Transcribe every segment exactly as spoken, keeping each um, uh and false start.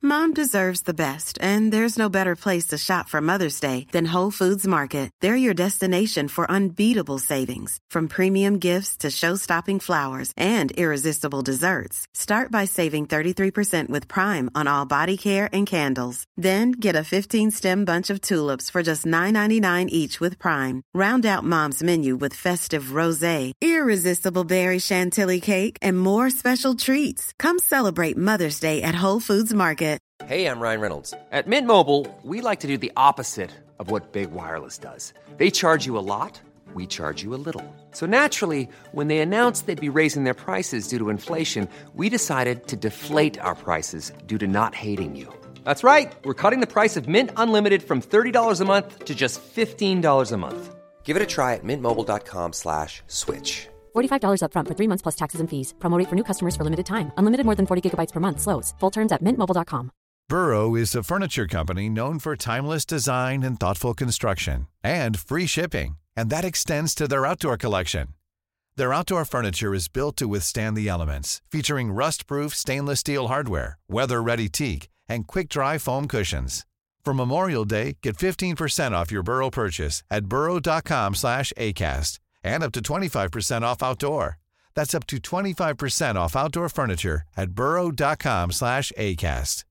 Mom deserves the best, and there's no better place to shop for Mother's Day than Whole Foods Market. They're your destination for unbeatable savings, from premium gifts to show-stopping flowers and irresistible desserts. Start by saving thirty-three percent with Prime on all body care and candles. Then get a fifteen-stem bunch of tulips for just nine ninety-nine each with Prime. Round out Mom's menu with festive rosé, irresistible berry chantilly cake, and more special treats. Come celebrate Mother's Day at Whole Foods Market. Hey, I'm Ryan Reynolds. At Mint Mobile, we like to do the opposite of what Big Wireless does. They charge you a lot, we charge you a little. So naturally, when they announced they'd be raising their prices due to inflation, we decided to deflate our prices due to not hating you. That's right. We're cutting the price of Mint Unlimited from thirty dollars a month to just fifteen dollars a month. Give it a try at mintmobile.com slash switch. forty-five dollars up front for three months plus taxes and fees. Promo rate for new customers for limited time. Unlimited more than forty gigabytes per month slows. Full terms at mint mobile dot com. Burrow is a furniture company known for timeless design and thoughtful construction, and free shipping, and that extends to their outdoor collection. Their outdoor furniture is built to withstand the elements, featuring rust-proof stainless steel hardware, weather-ready teak, and quick-dry foam cushions. For Memorial Day, get fifteen percent off your Burrow purchase at burrow.com slash ACAST and up to twenty-five percent off outdoor. That's up to twenty-five percent off outdoor furniture at burrow.com slash ACAST.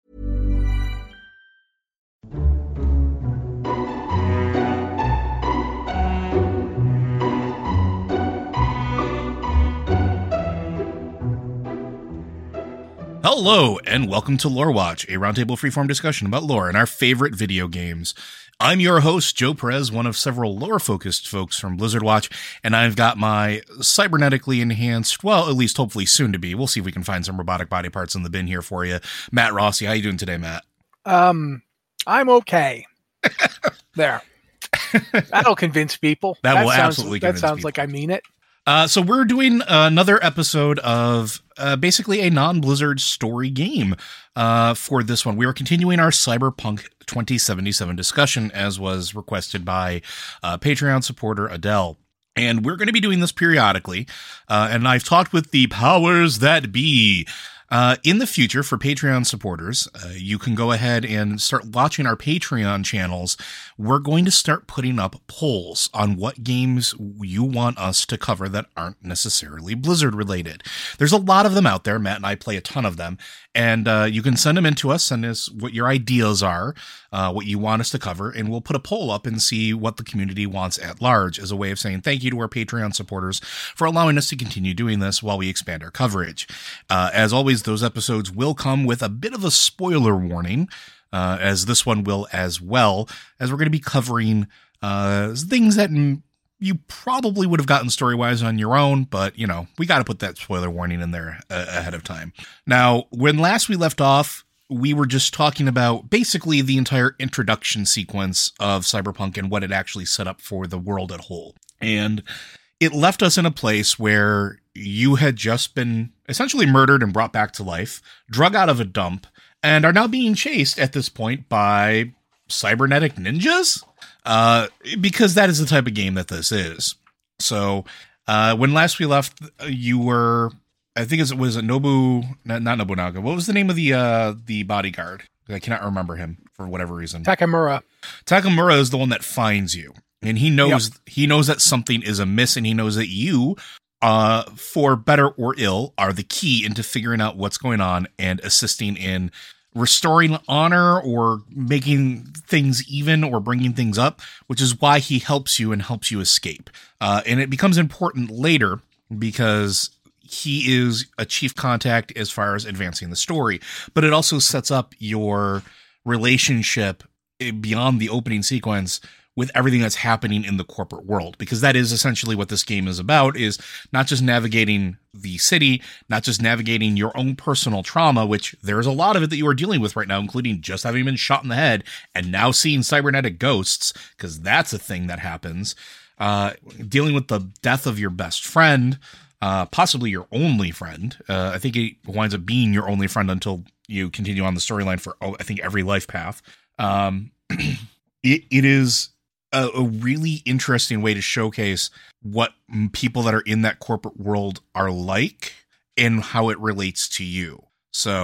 Hello, and welcome to Lore Watch, a roundtable freeform discussion about lore and our favorite video games. I'm your host, Joe Perez, one of several lore-focused folks from Blizzard Watch, and I've got my cybernetically enhanced, well, at least hopefully soon to be, we'll see if we can find some robotic body parts in the bin here for you, Matt Rossi. How you doing today, Matt? Um, I'm okay. There. That'll convince people. That, that will sounds, absolutely That convince sounds people. like I mean it. Uh, so we're doing another episode of uh, basically a non-Blizzard story game uh, for this one. We are continuing our Cyberpunk twenty seventy-seven discussion, as was requested by uh, Patreon supporter Adele. And we're going to be doing this periodically. Uh, and I've talked with the powers that be. Uh, in the future, for Patreon supporters, uh, you can go ahead and start watching our Patreon channels. We're going to start putting up polls on what games you want us to cover that aren't necessarily Blizzard related. There's a lot of them out there. Matt and I play a ton of them, and uh, you can send them in to us, send us what your ideas are, uh, what you want us to cover, and we'll put a poll up and see what the community wants at large as a way of saying thank you to our Patreon supporters for allowing us to continue doing this while we expand our coverage. Uh, as always, those episodes will come with a bit of a spoiler warning, uh, as this one will as well, as we're going to be covering uh, things that m- you probably would have gotten story-wise on your own, but, you know, we got to put that spoiler warning in there uh, ahead of time. Now, when last we left off, we were just talking about basically the entire introduction sequence of Cyberpunk and what it actually set up for the world at whole. And it left us in a place where you had just been essentially murdered and brought back to life, drug out of a dump, and are now being chased at this point by cybernetic ninjas? Uh, because that is the type of game that this is. So, uh, when last we left, you were, I think it was a Nobu, not, not Nobunaga. What was the name of the, uh, the bodyguard? I cannot remember him for whatever reason. Takamura. Takamura is the one that finds you. And he knows, Yep. he knows that something is amiss, and he knows that you, uh, for better or ill, are the key into figuring out what's going on and assisting in restoring honor or making things even or bringing things up, which is why he helps you and helps you escape. Uh, and it becomes important later because he is a chief contact as far as advancing the story, but it also sets up your relationship beyond the opening sequence with everything that's happening in the corporate world, because that is essentially what this game is about, is not just navigating the city, not just navigating your own personal trauma, which there's a lot of it that you are dealing with right now, including just having been shot in the head and now seeing cybernetic ghosts, because that's a thing that happens, uh, dealing with the death of your best friend, uh, possibly your only friend. Uh, I think it winds up being your only friend until you continue on the storyline for, oh, I think, every life path. Um, it, it is a, a really interesting way to showcase what people that are in that corporate world are like and how it relates to you. So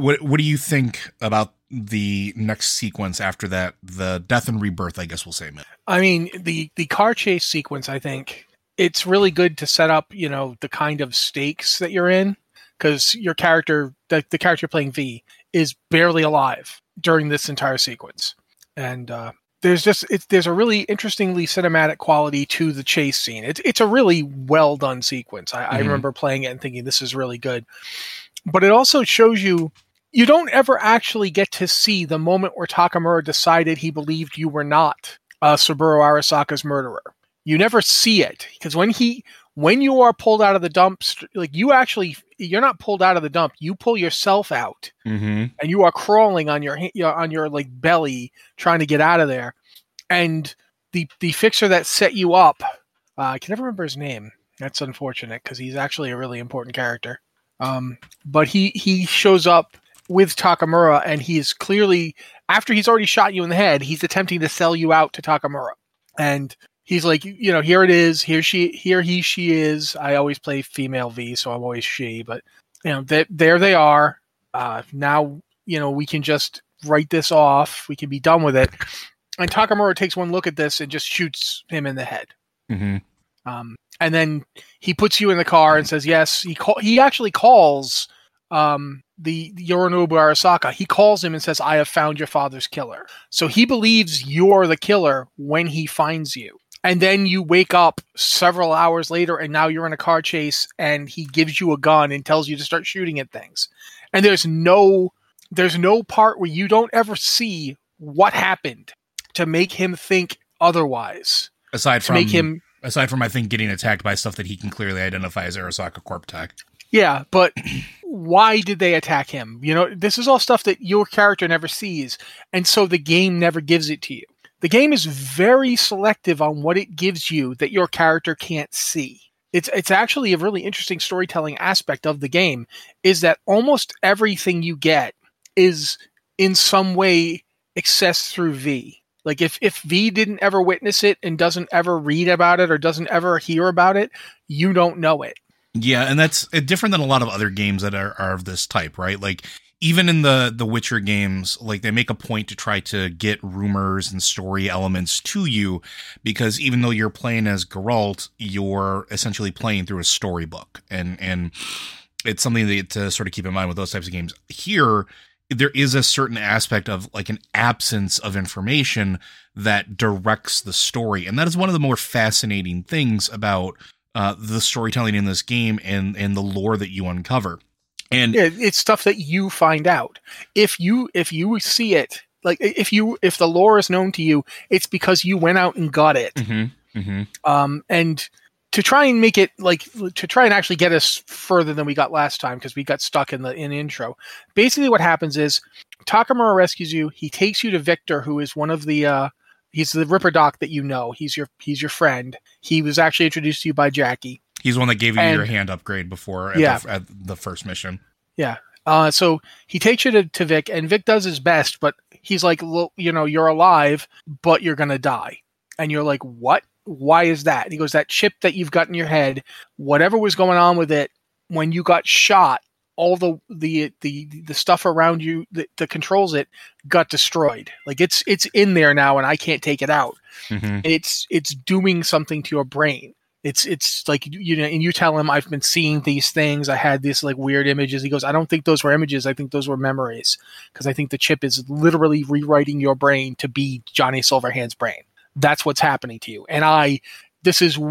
what what do you think about the next sequence after that? The death and rebirth, I guess we'll say, man. I mean, the the car chase sequence, I think it's really good to set up, you know, the kind of stakes that you're in, because your character, the, the character playing V, is barely alive during this entire sequence, and uh, there's just it's there's a really interestingly cinematic quality to the chase scene. It's it's a really well done sequence. I, mm-hmm. I remember playing it and thinking this is really good, but it also shows you. You don't ever actually get to see the moment where Takamura decided he believed you were not uh, Saburo Arasaka's murderer. You never see it, because when he, when you are pulled out of the dump, like you actually, you're not pulled out of the dump. You pull yourself out, mm-hmm. and you are crawling on your on your like belly trying to get out of there. And the the fixer that set you up, uh, I can never remember his name. That's unfortunate because he's actually a really important character. Um, but he he shows up with Takamura, and he's clearly, after he's already shot you in the head, he's attempting to sell you out to Takamura. And he's like, you know, here it is, here she, here he, she is. I always play female V, so I'm always she, but you know, th- there they are. Uh, now, you know, we can just write this off. We can be done with it. And Takamura takes one look at this and just shoots him in the head. Mm-hmm. Um, and then he puts you in the car and says, yes, he call, he actually calls, um, the Yorinobu Arasaka. He calls him and says, I have found your father's killer. So he believes you're the killer when he finds you. And then you wake up several hours later and now you're in a car chase and he gives you a gun and tells you to start shooting at things. And there's no, there's no part where you don't ever see what happened to make him think otherwise. Aside from, to make him, aside from, I think, getting attacked by stuff that he can clearly identify as Arasaka Corp Tech. Yeah, but why did they attack him? You know, this is all stuff that your character never sees, and so the game never gives it to you. The game is very selective on what it gives you that your character can't see. It's it's actually a really interesting storytelling aspect of the game, is that almost everything you get is in some way accessed through V. Like if, if V didn't ever witness it and doesn't ever read about it or doesn't ever hear about it, you don't know it. Yeah, and that's different than a lot of other games that are, are of this type, right? Like, even in the, the Witcher games, like, they make a point to try to get rumors and story elements to you, because even though you're playing as Geralt, you're essentially playing through a storybook, and, and it's something that, to sort of keep in mind with those types of games. Here, there is a certain aspect of, like, an absence of information that directs the story, and that is one of the more fascinating things about Uh, the storytelling in this game and, and the lore that you uncover. And yeah, it's stuff that you find out. If you, if you see it, like if you, if the lore is known to you, it's because you went out and got it. Mm-hmm, mm-hmm. Um, and to try and make it like, to try and actually get us further than we got last time, because we got stuck in the, in the intro. Basically what happens is Takamura rescues you. He takes you to Victor, who is one of the, uh, he's the Ripper Doc that you know. He's your he's your friend. He was actually introduced to you by Jackie. He's the one that gave you and, your hand upgrade before at, yeah. the, at the first mission. Yeah. Uh, so he takes you to, to Vic, and Vic does his best, but he's like, look, you know, you're alive, but you're going to die. And you're like, what? Why is that? And he goes, that chip that you've got in your head, whatever was going on with it, when you got shot, all the, the, the, the stuff around you that, that controls it got destroyed. Like it's, it's in there now and I can't take it out. Mm-hmm. It's, it's doing something to your brain. It's, it's like, you know, and you tell him, I've been seeing these things. I had these like weird images. He goes, I don't think those were images. I think those were memories. Cause I think the chip is literally rewriting your brain to be Johnny Silverhand's brain. That's what's happening to you. And I, This is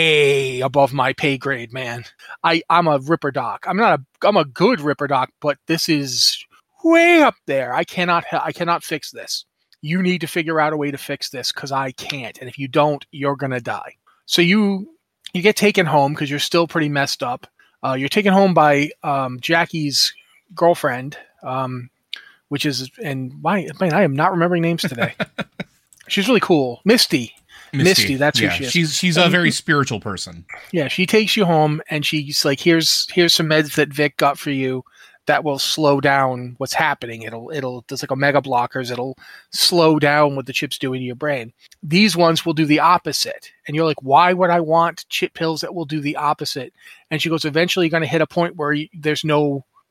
way above my pay grade, man. I, I'm a Ripper Doc. I'm not a, I'm a good Ripper Doc, but this is way up there. I cannot, I cannot fix this. You need to figure out a way to fix this because I can't. And if you don't, you're going to die. So you, you get taken home because you're still pretty messed up. Uh, you're taken home by um, Jackie's girlfriend, um, which is, and my, man, I am not remembering names today. She's really cool. Misty. Misty, Misty that's yeah, who she is. She's she's a very spiritual person. Yeah, she takes you home and she's like, "Here's here's some meds that Vic got for you that will slow down what's happening. It'll it'll there's like omega blockers. It'll slow down what the chip's doing to your brain. These ones will do the opposite." And you're like, "Why would I want chip pills that will do the opposite?" And she goes, "Eventually, you're going to hit a point where you, there's no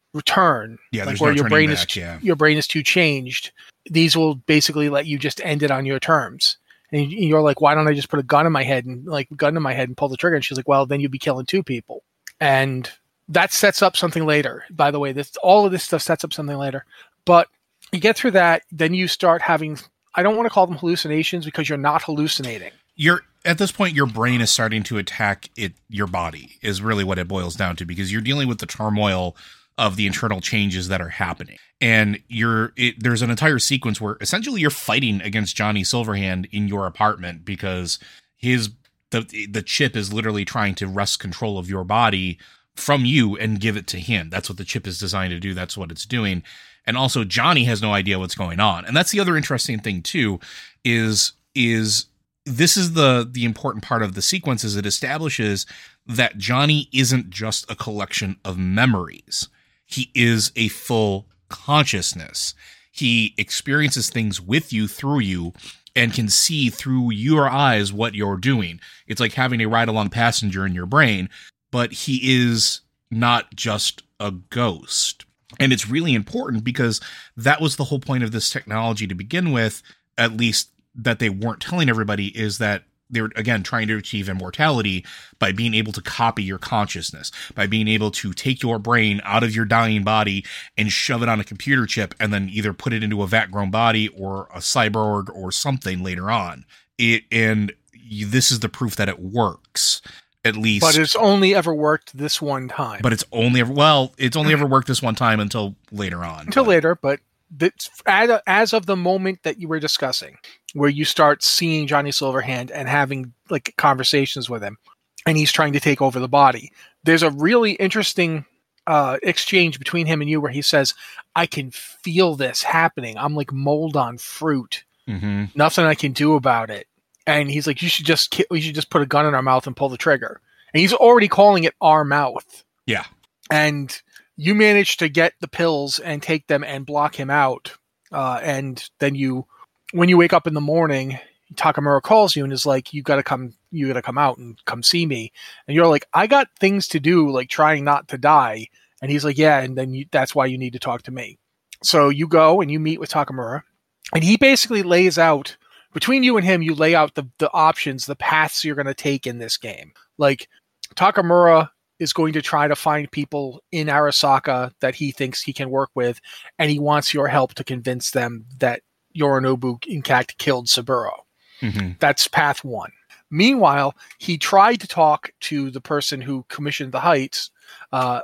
return, Yeah, like there's where no your turning brain back, is yeah. your brain is too changed. These will basically let you just end it on your terms. And you're like, why don't I just put a gun in my head and like gun in my head and pull the trigger? And she's like, well, then you'd be killing two people. And that sets up something later. By the way, this all of this stuff sets up something later. But you get through that, then you start having, I don't want to call them hallucinations because you're not hallucinating. You're at this point, your brain is starting to attack it. Your body is really what it boils down to, because you're dealing with the turmoil of the internal changes that are happening. And you're it, there's an entire sequence where essentially you're fighting against Johnny Silverhand in your apartment because his the the chip is literally trying to wrest control of your body from you and give it to him. That's what the chip is designed to do. That's what it's doing. And also Johnny has no idea what's going on. And that's the other interesting thing too, is is this is the the important part of the sequence, is it establishes that Johnny isn't just a collection of memories. He is a full consciousness. He experiences things with you, through you, and can see through your eyes what you're doing. It's like having a ride-along passenger in your brain, but he is not just a ghost. And it's really important because that was the whole point of this technology to begin with, at least that they weren't telling everybody, is that they were, again, trying to achieve immortality by being able to copy your consciousness, by being able to take your brain out of your dying body and shove it on a computer chip and then either put it into a vat-grown body or a cyborg or something later on. It and you, this is the proof that it works, at least. But it's only ever worked this one time. But it's only ever, well, it's only ever worked this one time until later on. Until but. later, but that's, as of the moment that you were discussing, where you start seeing Johnny Silverhand and having like conversations with him, and he's trying to take over the body. There's a really interesting uh, exchange between him and you where he says, I can feel this happening. I'm like mold on fruit. Mm-hmm. Nothing I can do about it. And he's like, you should just ki- we should just put a gun in our mouth and pull the trigger. And he's already calling it our mouth. Yeah. And you manage to get the pills and take them and block him out. Uh, and then you, when you wake up in the morning, Takamura calls you and is like, you got to come, you got to come out and come see me. And you're like, I got things to do, like trying not to die. And he's like, yeah. And then you, that's why you need to talk to me. So you go and you meet with Takamura, and he basically lays out, between you and him, you lay out the, the options, the paths you're going to take in this game. Like, Takamura is going to try to find people in Arasaka that he thinks he can work with, and he wants your help to convince them that Yorinobu, in fact, killed Saburo. Mm-hmm. That's path one. Meanwhile, he tried to talk to the person who commissioned the Heights. Uh,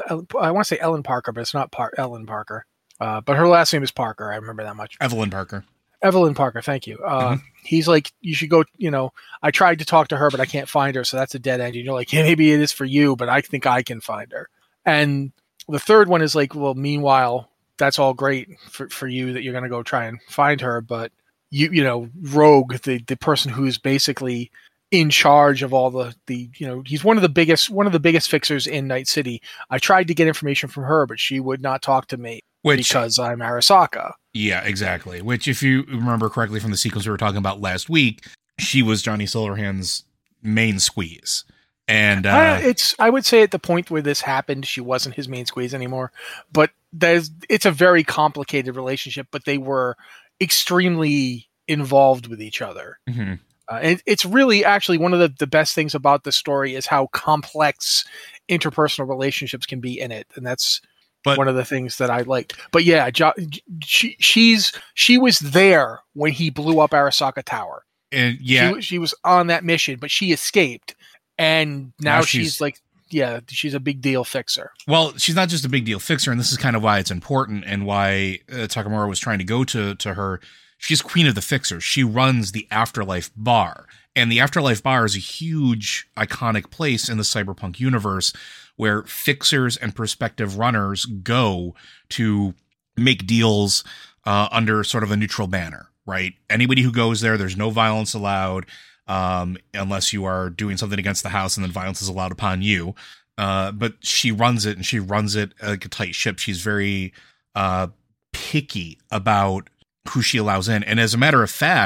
I want to say Ellen Parker, but it's not Par- Ellen Parker. Uh, but her last name is Parker. I remember that much. Evelyn Parker. Evelyn Parker, thank you. Uh, Mm-hmm. He's like, you should go, you know, I tried to talk to her, but I can't find her, so that's a dead end. And you're like, yeah, maybe it is for you, but I think I can find her. And the third one is like, well, meanwhile, that's all great for, for you that you're going to go try and find her, but you, you know, Rogue, the, the person who's basically in charge of all the, the, you know, he's one of the biggest, one of the biggest fixers in Night City. I tried to get information from her, but she would not talk to me. Which, because I'm Arasaka. Yeah, exactly. Which, if you remember correctly from the sequence we were talking about last week, she was Johnny Silverhand's main squeeze. And uh, uh, it's, I would say at the point where this happened, she wasn't his main squeeze anymore. But there's, it's a very complicated relationship, but they were extremely involved with each other. Mm-hmm. Uh, and it's really actually one of the, the best things about the story is how complex interpersonal relationships can be in it. And that's But, one of the things that I liked. But yeah, jo- she she's she was there when he blew up Arasaka Tower. And yeah, she, she was on that mission, but she escaped, and now, now she's, she's like, yeah, she's a big deal fixer. Well, she's not just a big deal fixer, and this is kind of why it's important and why uh, Takamura was trying to go to to her. She's queen of the fixers. She runs the Afterlife Bar, and the Afterlife Bar is a huge, iconic place in the cyberpunk universe, where fixers and prospective runners go to make deals uh, under sort of a neutral banner, right? Anybody who goes there, there's no violence allowed um, unless you are doing something against the house, and then violence is allowed upon you. Uh, but she runs it, and she runs it like a tight ship. She's very uh, picky about who she allows in. And as a matter of fact,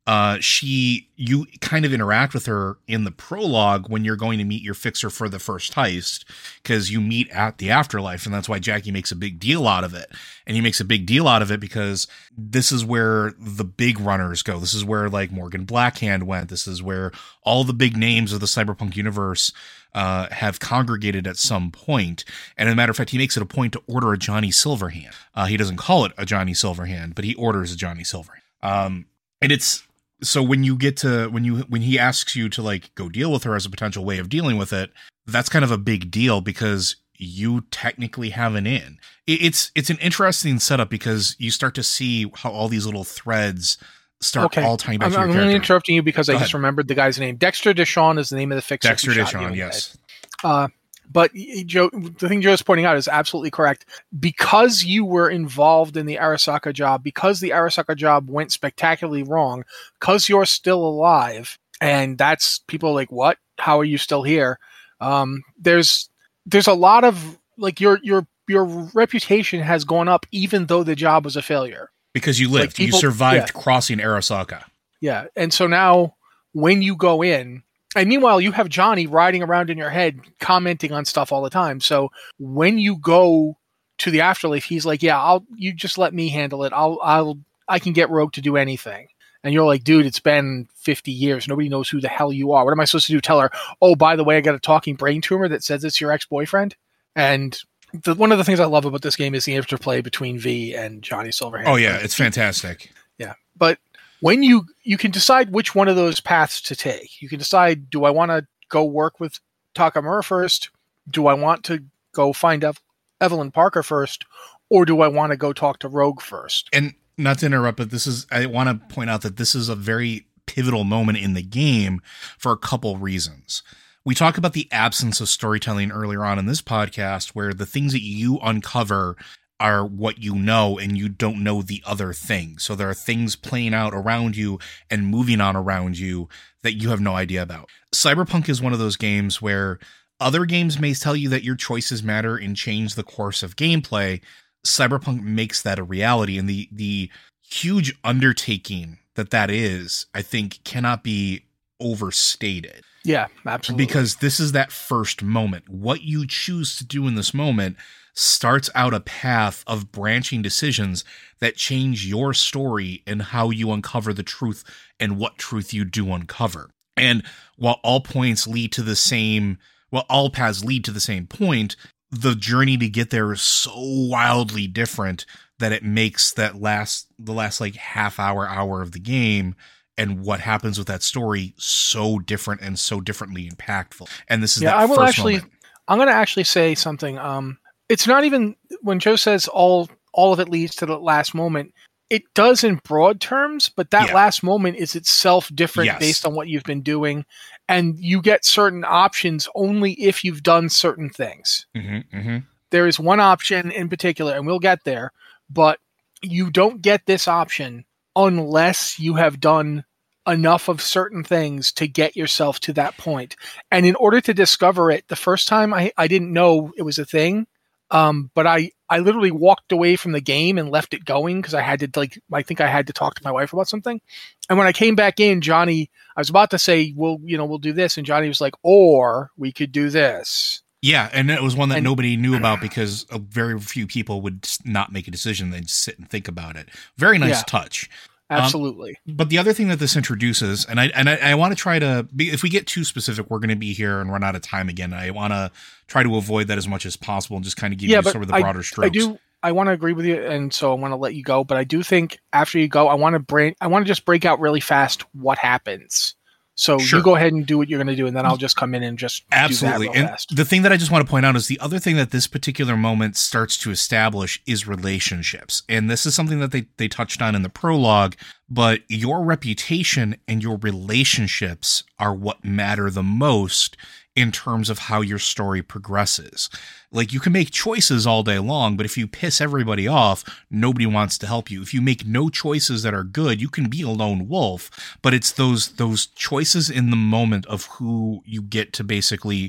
uh, she, you kind of interact with her in the prologue when you're going to meet your fixer for the first heist, because you meet at the afterlife. And that's why Jackie makes a big deal out of it. And he makes a big deal out of it because this is where the big runners go. This is where like Morgan Blackhand went. This is where all the big names of the cyberpunk universe uh, have congregated at some point. And as a matter of fact, he makes it a point to order a Johnny Silverhand. Uh, he doesn't call it a Johnny Silverhand, but he orders a Johnny Silverhand. Um, and it's, so when you get to, when you, when he asks you to like go deal with her as a potential way of dealing with it, that's kind of a big deal because you technically have an in. It's, it's an interesting setup because you start to see how all these little threads start okay. all tying back I'm, to your I'm character. only interrupting you because Go I ahead. just remembered the guy's name. Dexter Deshawn is the name of the fixer. Dexter who shot you Deshawn, in the yes. head. Uh, But Joe, the thing Joe's pointing out is absolutely correct. Because you were involved in the Arasaka job, because the Arasaka job went spectacularly wrong, because you're still alive, and that's people are like, what? How are you still here? Um, there's there's a lot of like your your your reputation has gone up even though the job was a failure. Because you lived, Like people- you survived yeah. crossing Arasaka. Yeah, and so now when you go in. And meanwhile, you have Johnny riding around in your head, commenting on stuff all the time. So when you go to the afterlife, he's like, "Yeah, I'll. You just let me handle it. I'll. I'll. I can get Rogue to do anything." And you're like, "Dude, it's been fifty years. Nobody knows who the hell you are. What am I supposed to do? Tell her? Oh, by the way, I got a talking brain tumor that says it's your ex-boyfriend." And the, one of the things I love about this game is the interplay between V and Johnny Silverhand. Oh yeah, it's fantastic. Yeah, but. When you you can decide which one of those paths to take. You can decide, do I want to go work with Takamura first? Do I want to go find Ev- Evelyn Parker first? Or do I want to go talk to Rogue first? And not to interrupt, but this is, I want to point out that this is a very pivotal moment in the game for a couple reasons. We talk about the absence of storytelling earlier on in this podcast, where the things that you uncover are what you know, and you don't know the other thing. So there are things playing out around you and moving on around you that you have no idea about. Cyberpunk is one of those games where other games may tell you that your choices matter and change the course of gameplay. Cyberpunk makes that a reality, and the the huge undertaking that that is, I think, cannot be overstated. Yeah, absolutely. Because this is that first moment. What you choose to do in this moment starts out a path of branching decisions that change your story and how you uncover the truth and what truth you do uncover. And while all points lead to the same, well, all paths lead to the same point, the journey to get there is so wildly different that it makes that last, the last like half hour, hour of the game and what happens with that story so different and so differently impactful. And this is yeah, that I will first actually, moment. I'm going to actually say something. Um, it's not even when Joe says all, all of it leads to the last moment. It does in broad terms, but that Yeah. last moment is itself different Yes. based on what you've been doing. And you get certain options only if you've done certain things. Mm-hmm, mm-hmm. There is one option in particular, and we'll get there, but you don't get this option unless you have done enough of certain things to get yourself to that point. And in order to discover it, the first time I, I didn't know it was a thing, um, but I, I literally walked away from the game and left it going because I had to, like, I think I had to talk to my wife about something. And when I came back in, Johnny, I was about to say, well, you know, we'll do this. And Johnny was like, or we could do this. Yeah, and it was one that And- nobody knew about because a very few people would just not make a decision. They'd sit and think about it. Very nice Yeah. touch. Absolutely. Um, but the other thing that this introduces, and I and I, I want to try to, be, if we get too specific, we're going to be here and run out of time again. I want to try to avoid that as much as possible and just kind of give yeah, you but sort of the I, broader strokes. I do. I want to agree with you, and so I want to let you go. But I do think after you go, I want to break. I want to just break out really fast what happens. So Sure. you go ahead and do what you're going to do, and then I'll just come in and just Absolutely. do that real And fast. the thing that I just want to point out is the other thing that this particular moment starts to establish is relationships. And this is something that they, they touched on in the prologue, but your reputation and your relationships are what matter the most in terms of how your story progresses. Like, you can make choices all day long, but if you piss everybody off, nobody wants to help you. If you make no choices that are good, you can be a lone wolf, but it's those those choices in the moment of who you get to basically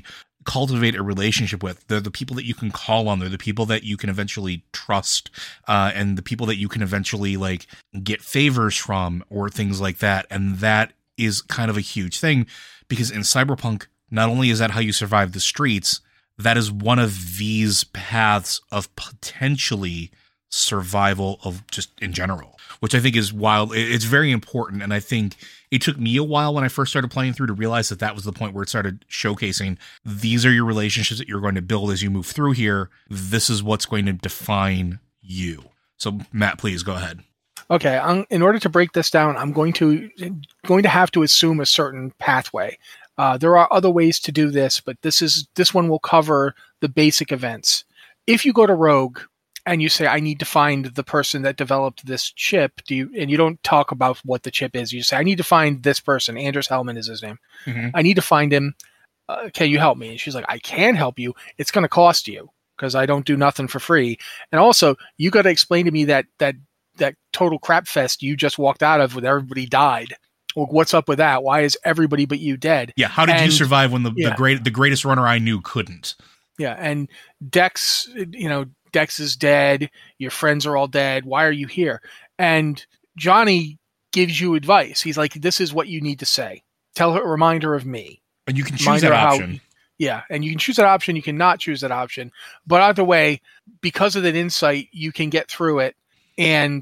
cultivate a relationship with. They're the people that you can call on. They're the people that you can eventually trust, uh, and the people that you can eventually like get favors from or things like that. And that is kind of a huge thing, because in Cyberpunk, not only is that how you survive the streets, that is one of these paths of potentially survival of just in general, which I think is wild. It's very important. And I think it took me a while when I first started playing through to realize that that was the point where it started showcasing these are your relationships that you're going to build as you move through here. This is what's going to define you. So Matt, please go ahead. Okay, I'm, in order to break this down, I'm going to going to have to assume a certain pathway. Uh, there are other ways to do this, but this is this one will cover the basic events. If you go to Rogue and you say, I need to find the person that developed this chip, do you, and you don't talk about what the chip is, you say, I need to find this person. Anders Hellman is his name. Mm-hmm. I need to find him. Uh, can you help me? And she's like, I can help you. It's going to cost you because I don't do nothing for free. And also, you got to explain to me that that that total crap fest you just walked out of where everybody died. Well, what's up with that? Why is everybody but you dead? Yeah, how did and, you survive when the, yeah. the great the greatest runner I knew couldn't? Yeah, and Dex, you know, Dex is dead. Your friends are all dead. Why are you here? And Johnny gives you advice. He's like, this is what you need to say. Tell her, remind her of me. And you can choose Remind that her option. How, yeah, and you can choose that option. You cannot choose that option. But either way, because of that insight, you can get through it. And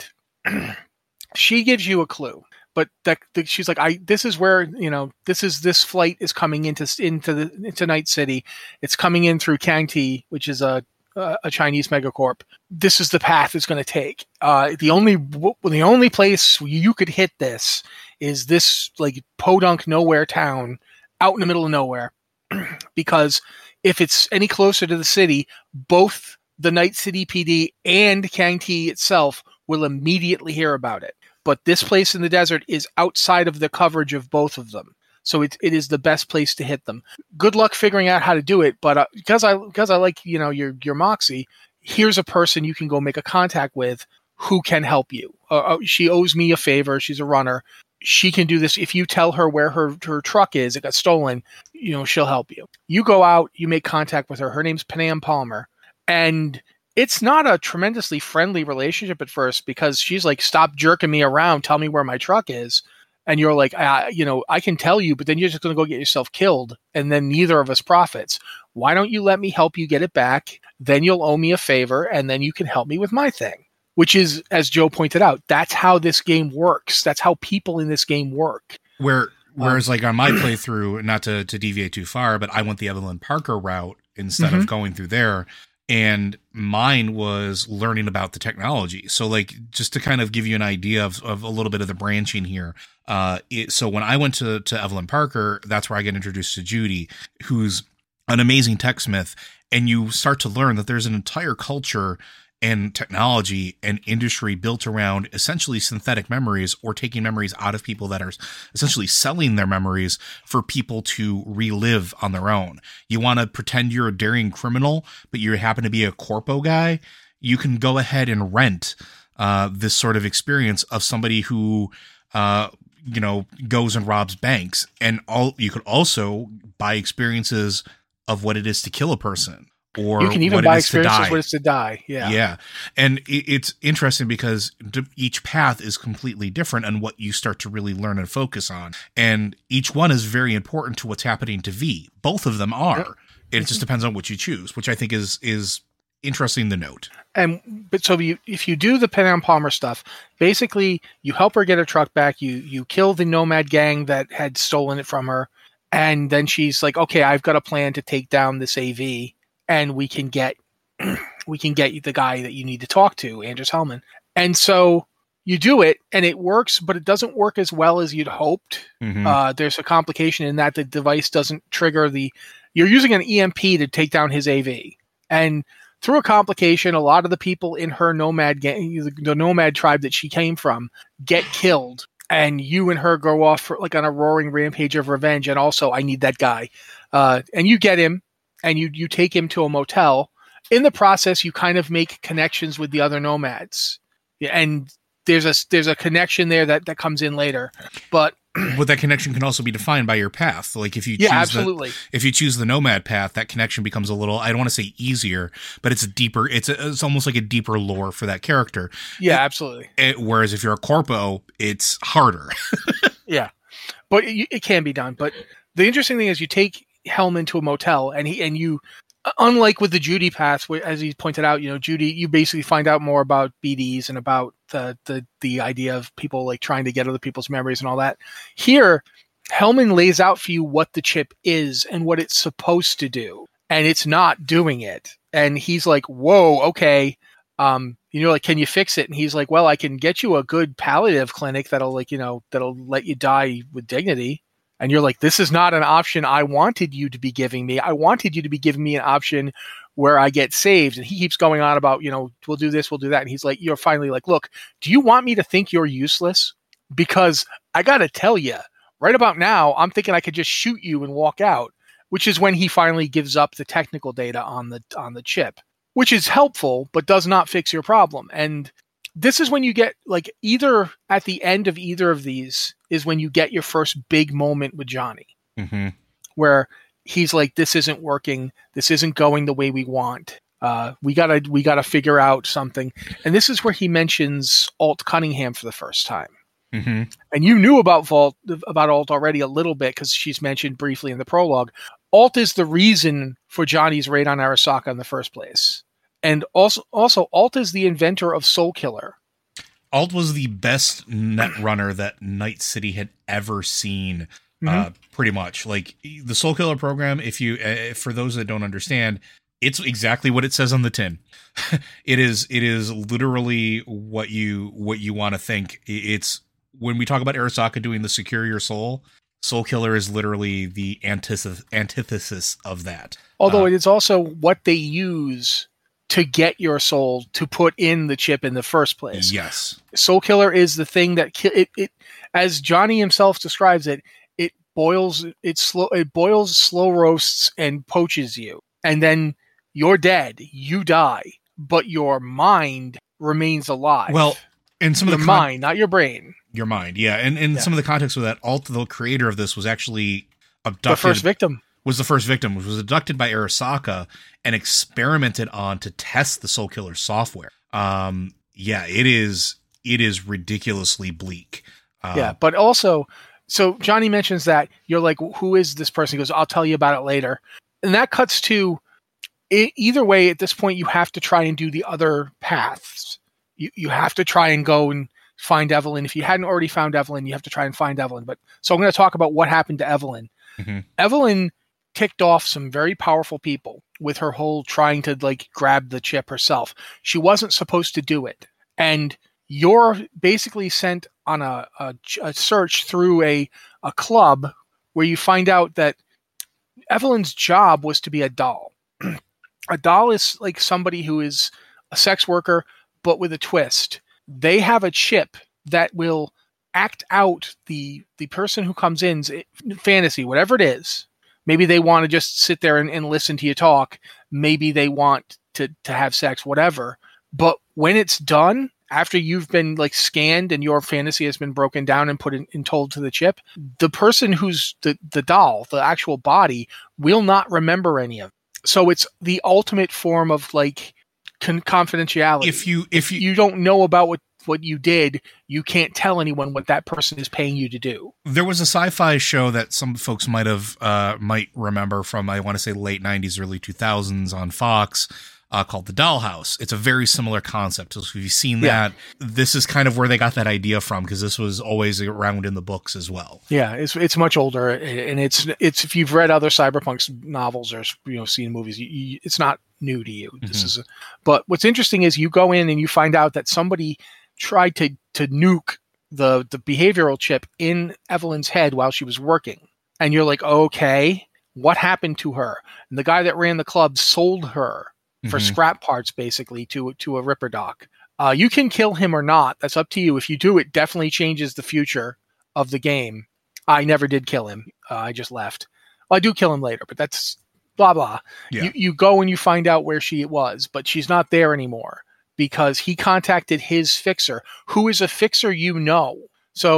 she gives you a clue. But that, that she's like, I. This is where you know. This is this flight is coming into into the into Night City. It's coming in through Kangti, which is a a Chinese megacorp. This is the path it's going to take. Uh, the only the only place you could hit this is this like podunk nowhere town out in the middle of nowhere. Because if it's any closer to the city, both the Night City P D and Kangti itself will immediately hear about it. But this place in the desert is outside of the coverage of both of them. So it, it is the best place to hit them. Good luck figuring out how to do it. But uh, because I because I like you know your your Moxie, here's a person you can go make a contact with who can help you. Uh, she owes me a favor. She's a runner. She can do this. If you tell her where her, her truck is, it got stolen, you know, she'll help you. You go out, you make contact with her. Her name's Panam Palmer. And it's not a tremendously friendly relationship at first because she's like, stop jerking me around. Tell me where my truck is. And you're like, I, you know, I can tell you, but then you're just going to go get yourself killed. And then neither of us profits. Why don't you let me help you get it back? Then you'll owe me a favor and then you can help me with my thing, which is, as Joe pointed out, that's how this game works. That's how people in this game work. Where, whereas um, like on my playthrough, not to, to deviate too far, but I went the Evelyn Parker route instead mm-hmm. of going through there. And mine was learning about the technology. So like, just to kind of give you an idea of, of a little bit of the branching here. Uh, it, so when I went to, to Evelyn Parker, that's where I get introduced to Judy, who's an amazing techsmith. And you start to learn that there's an entire culture and technology and industry built around essentially synthetic memories or taking memories out of people that are essentially selling their memories for people to relive on their own. You want to pretend you're a daring criminal, but you happen to be a corpo guy. You can go ahead and rent uh, this sort of experience of somebody who, uh, you know, goes and robs banks. And all you could also buy experiences of what it is to kill a person. Or you can even buy experiences what it's to die. Yeah. Yeah. And it's interesting because each path is completely different on what you start to really learn and focus on. And each one is very important to what's happening to V. Both of them are. Yep. It just depends on what you choose, which I think is is interesting to note. And but so you, if you do the Panam Palmer stuff, basically you help her get her truck back. You you kill the Nomad gang that had stolen it from her. And then she's like, okay, I've got a plan to take down this A V. And we can get we can get you the guy that you need to talk to, Anders Hellman. And so you do it, and it works, but it doesn't work as well as you'd hoped. Mm-hmm. Uh, there's a complication in that the device doesn't trigger the... You're using an E M P to take down his A V. And through a complication, a lot of the people in her Nomad gang, the Nomad tribe that she came from, get killed. And you and her go off for, like on a roaring rampage of revenge. And also, I need that guy. Uh, and you get him. And you you take him to a motel. In the process, you kind of make connections with the other nomads, and there's a there's a connection there that, that comes in later. But but that connection can also be defined by your path. Like if you Yeah, choose absolutely. The, if you choose the nomad path, that connection becomes a little, I don't want to say easier, but it's a deeper, it's a, it's almost like a deeper lore for that character. Yeah, it, absolutely. It, whereas if you're a corpo, it's harder. Yeah, but it, it can be done. But the interesting thing is you take Helm into a motel and he, and you, unlike with the Judy path, where, as he pointed out, you know, Judy, you basically find out more about B Ds and about the, the, the idea of people like trying to get other people's memories and all that. Here, Hellman lays out for you what the chip is and what it's supposed to do, and it's not doing it. And he's like, whoa, okay. Um, you know, like, can you fix it? And he's like, well, I can get you a good palliative clinic that'll like, you know, that'll let you die with dignity. And you're like, this is not an option I wanted you to be giving me. I wanted you to be giving me an option where I get saved. And he keeps going on about, you know, we'll do this, we'll do that. And he's like, you're finally like, look, do you want me to think you're useless? Because I got to tell you, right about now, I'm thinking I could just shoot you and walk out, which is when he finally gives up the technical data on the on the chip, which is helpful, but does not fix your problem. And this is when you get, like, either at the end of either of these is when you get your first big moment with Johnny, mm-hmm. where he's like, this isn't working. This isn't going the way we want. Uh, we gotta, we gotta figure out something. And this is where he mentions Alt Cunningham for the first time. Mm-hmm. And you knew about Vault, about Alt already a little bit because she's mentioned briefly in the prologue. Alt is the reason for Johnny's raid on Arasaka in the first place. And also, also, Alt is the inventor of Soul Killer. Alt was the best net runner that Night City had ever seen, Mm-hmm. uh, pretty much. Like, the Soul Killer program, if you, uh, for those that don't understand, it's exactly what it says on the tin. it is, it is literally what you, what you want to think. It's, when we talk about Arasaka doing the Secure Your Soul, Soul Killer is literally the antithesis, antithesis of that. Although uh, it is also what they use to get your soul to put in the chip in the first place. Yes. Soul Killer is the thing that ki- it, it, as Johnny himself describes it, it boils, it slow, it boils, slow roasts and poaches you. And then you're dead. You die, but your mind remains alive. Well, in some your of the con- mind, not your brain. Your mind. Yeah. And in Yeah. some of the context of that, Alt, the creator of this, was actually abducted. The first victim. was the first victim, which was abducted by Arasaka and experimented on to test the Soul Killer software. Um, yeah, it is, it is ridiculously bleak. Uh, Yeah, but also, so Johnny mentions that you're like, who is this person? He goes, I'll tell you about it later. And that cuts to, e- either way, at this point, you have to try and do the other paths. You you have to try and go and find Evelyn. If you hadn't already found Evelyn, you have to try and find Evelyn. But so I'm going to talk about what happened to Evelyn. Mm-hmm. Evelyn ticked off some very powerful people with her whole trying to like grab the chip herself. She wasn't supposed to do it. And you're basically sent on a, a, a search through a, a club where you find out that Evelyn's job was to be a doll. A doll is like somebody who is a sex worker, but with a twist. They have a chip that will act out the, the person who comes in's fantasy, whatever it is. Maybe they want to just sit there and, and listen to you talk. Maybe they want to, to have sex, whatever. But when it's done, after you've been like scanned and your fantasy has been broken down and put in and told to the chip, the person who's the, the doll, the actual body, will not remember any of it. So it's the ultimate form of like con- confidentiality. If you, if you, you don't know about what, what you did, you can't tell anyone what that person is paying you to do. there was a sci-fi show that some folks might have, uh, might remember from, I want to say late nineties, early two thousands on Fox, uh, called The Dollhouse. It's a very similar concept. So if you've seen Yeah. that, this is kind of where they got that idea from, because this was always around in the books as well. Yeah, it's it's much older, and it's it's if you've read other cyberpunk novels or you know seen movies, you, you, it's not new to you. This Mhm. is, a, but what's interesting is you go in and you find out that somebody tried to to nuke the the behavioral chip in Evelyn's head while she was working, and you're like, okay, what happened to her? And the guy that ran the club sold her for Mhm. scrap parts, basically to to a Ripper Doc. Uh, you can kill him or not. That's up to you. If you do, it definitely changes the future of the game. I never did kill him. Uh, I just left. Well, I do kill him later, but that's blah, blah. Yeah. You, you go and you find out where she was, but she's not there anymore because he contacted his fixer, who is a fixer you know. So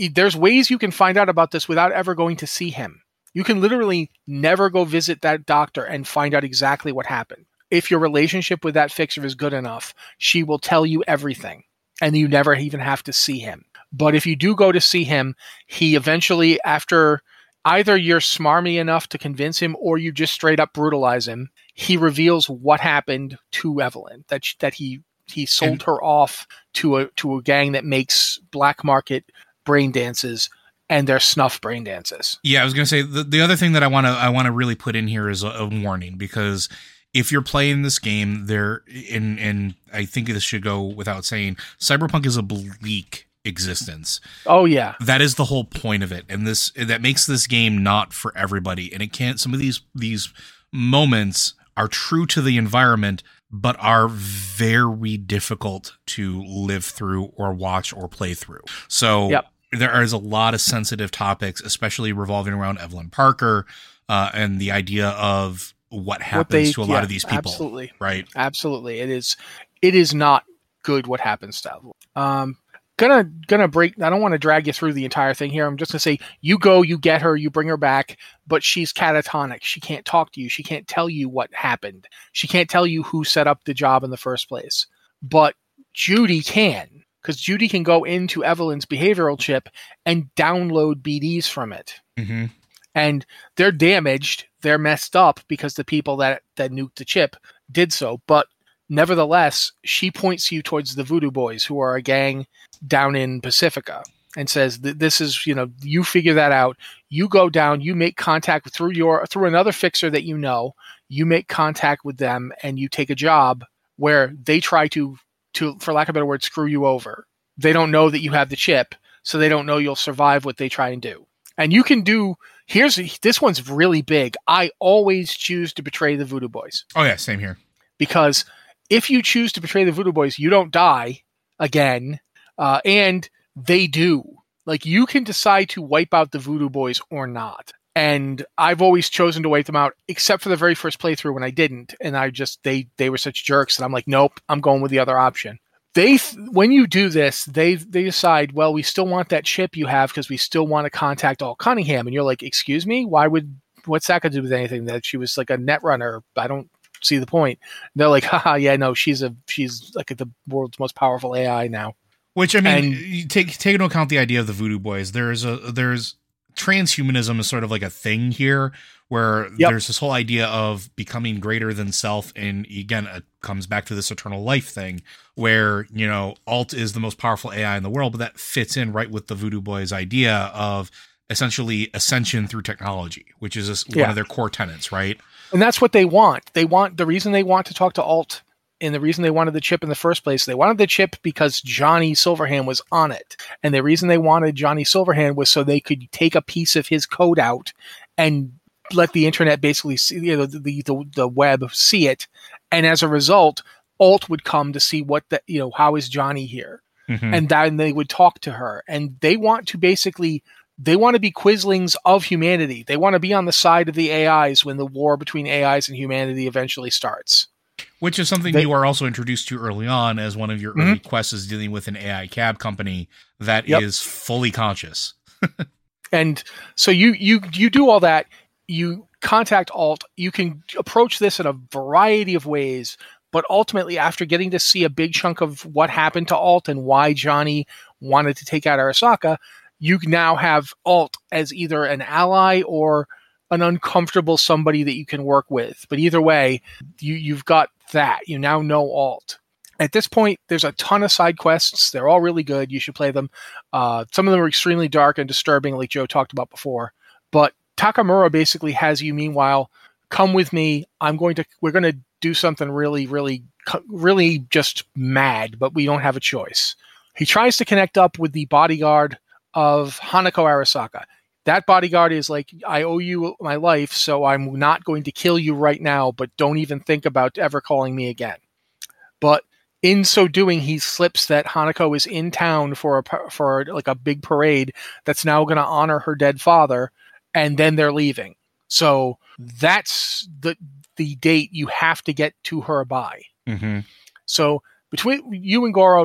there's ways you can find out about this without ever going to see him. You can literally never go visit that doctor and find out exactly what happened. If your relationship with that fixer is good enough, she will tell you everything, and you never even have to see him. But if you do go to see him, he eventually, after either you're smarmy enough to convince him or you just straight up brutalize him, he reveals what happened to Evelyn, that she, that he he sold and, her off to a to a gang that makes black market brain dances, and they're snuff brain dances. Yeah, I was going to say the, the other thing that I want to I want to really put in here is a, a warning, because if you're playing this game, there and and I think this should go without saying, Cyberpunk is a bleak existence. Oh yeah, that is the whole point of it, and this that makes this game not for everybody. And it can't. Some of these these moments are true to the environment, but are very difficult to live through or watch or play through. So yep. there is a lot of sensitive topics, especially revolving around Evelyn Parker uh, and the idea of what happens what they, to a lot yeah, of these people. Absolutely. Right. Absolutely. It is, it is not good what happens to Evelyn. Um, gonna, gonna break. I don't want to drag you through the entire thing here. I'm just gonna say, you go, you get her, you bring her back, but she's catatonic. She can't talk to you. She can't tell you what happened. She can't tell you who set up the job in the first place, but Judy can, because Judy can go into Evelyn's behavioral chip and download B Ds from it. Mm-hmm. And they're damaged. They're messed up because the people that, that nuked the chip did so. But nevertheless, she points you towards the Voodoo Boys, who are a gang down in Pacifica, and says, this is, you know, you figure that out. You go down, you make contact through your, through another fixer that you know, you make contact with them, and you take a job where they try to, to, for lack of a better word, screw you over. They don't know that you have the chip, so they don't know you'll survive what they try and do. And you can do, here's, this one's really big. I always choose to betray the Voodoo Boys. Oh yeah, same here. Because if you choose to betray the Voodoo Boys, you don't die again. Uh, and they do. Like, you can decide to wipe out the Voodoo Boys or not. And I've always chosen to wipe them out, except for the very first playthrough when I didn't. And I just, they, they were such jerks that I'm like, nope, I'm going with the other option. They, when you do this, they they decide, well, we still want that chip you have because we still want to contact Alt Cunningham. And you're like, excuse me? Why would, what's that going to do with anything? That she was like a net runner. I don't see the point. And they're like, haha, yeah, no, she's a, she's like the world's most powerful A I now. Which, I mean, and, you take, take into account the idea of the Voodoo Boys. There's a, there's transhumanism is sort of like a thing here, where yep. there's this whole idea of becoming greater than self. And again, it comes back to this eternal life thing where, you know, Alt is the most powerful A I in the world, but that fits in right with the Voodoo Boys idea of essentially ascension through technology, which is a, yeah. one of their core tenets, right? And that's what they want. They want, the reason they want to talk to Alt, and the reason they wanted the chip in the first place, they wanted the chip because Johnny Silverhand was on it. And the reason they wanted Johnny Silverhand was so they could take a piece of his code out and let the internet basically see, you know, the, the, the web see it. And as a result, Alt would come to see what the, you know, how is Johnny here? Mm-hmm. And then they would talk to her. And they want to basically, they want to be Quislings of humanity. They want to be on the side of the A Is when the war between A Is and humanity eventually starts. Which is something they, you are also introduced to early on as one of your mm-hmm. early quests is dealing with an A I cab company that yep. is fully conscious. And so you, you, you do all that. You contact Alt. You can approach this in a variety of ways, but ultimately, after getting to see a big chunk of what happened to Alt and why Johnny wanted to take out Arasaka, you now have Alt as either an ally or an uncomfortable somebody that you can work with. But either way, you, you've got that. You now know Alt. At this point, there's a ton of side quests. They're all really good. You should play them. Uh, some of them are extremely dark and disturbing, like Joe talked about before. But Takamura basically has you, meanwhile, come with me. I'm going to, we're going to do something really, really, really just mad, but we don't have a choice. He tries to connect up with the bodyguard of Hanako Arasaka. That bodyguard is like, I owe you my life, so I'm not going to kill you right now, but don't even think about ever calling me again. But in so doing, he slips that Hanako is in town for a, for like a big parade that's now going to honor her dead father, and then they're leaving. So that's the the date you have to get to her by. Mm-hmm. So between you and Goro, you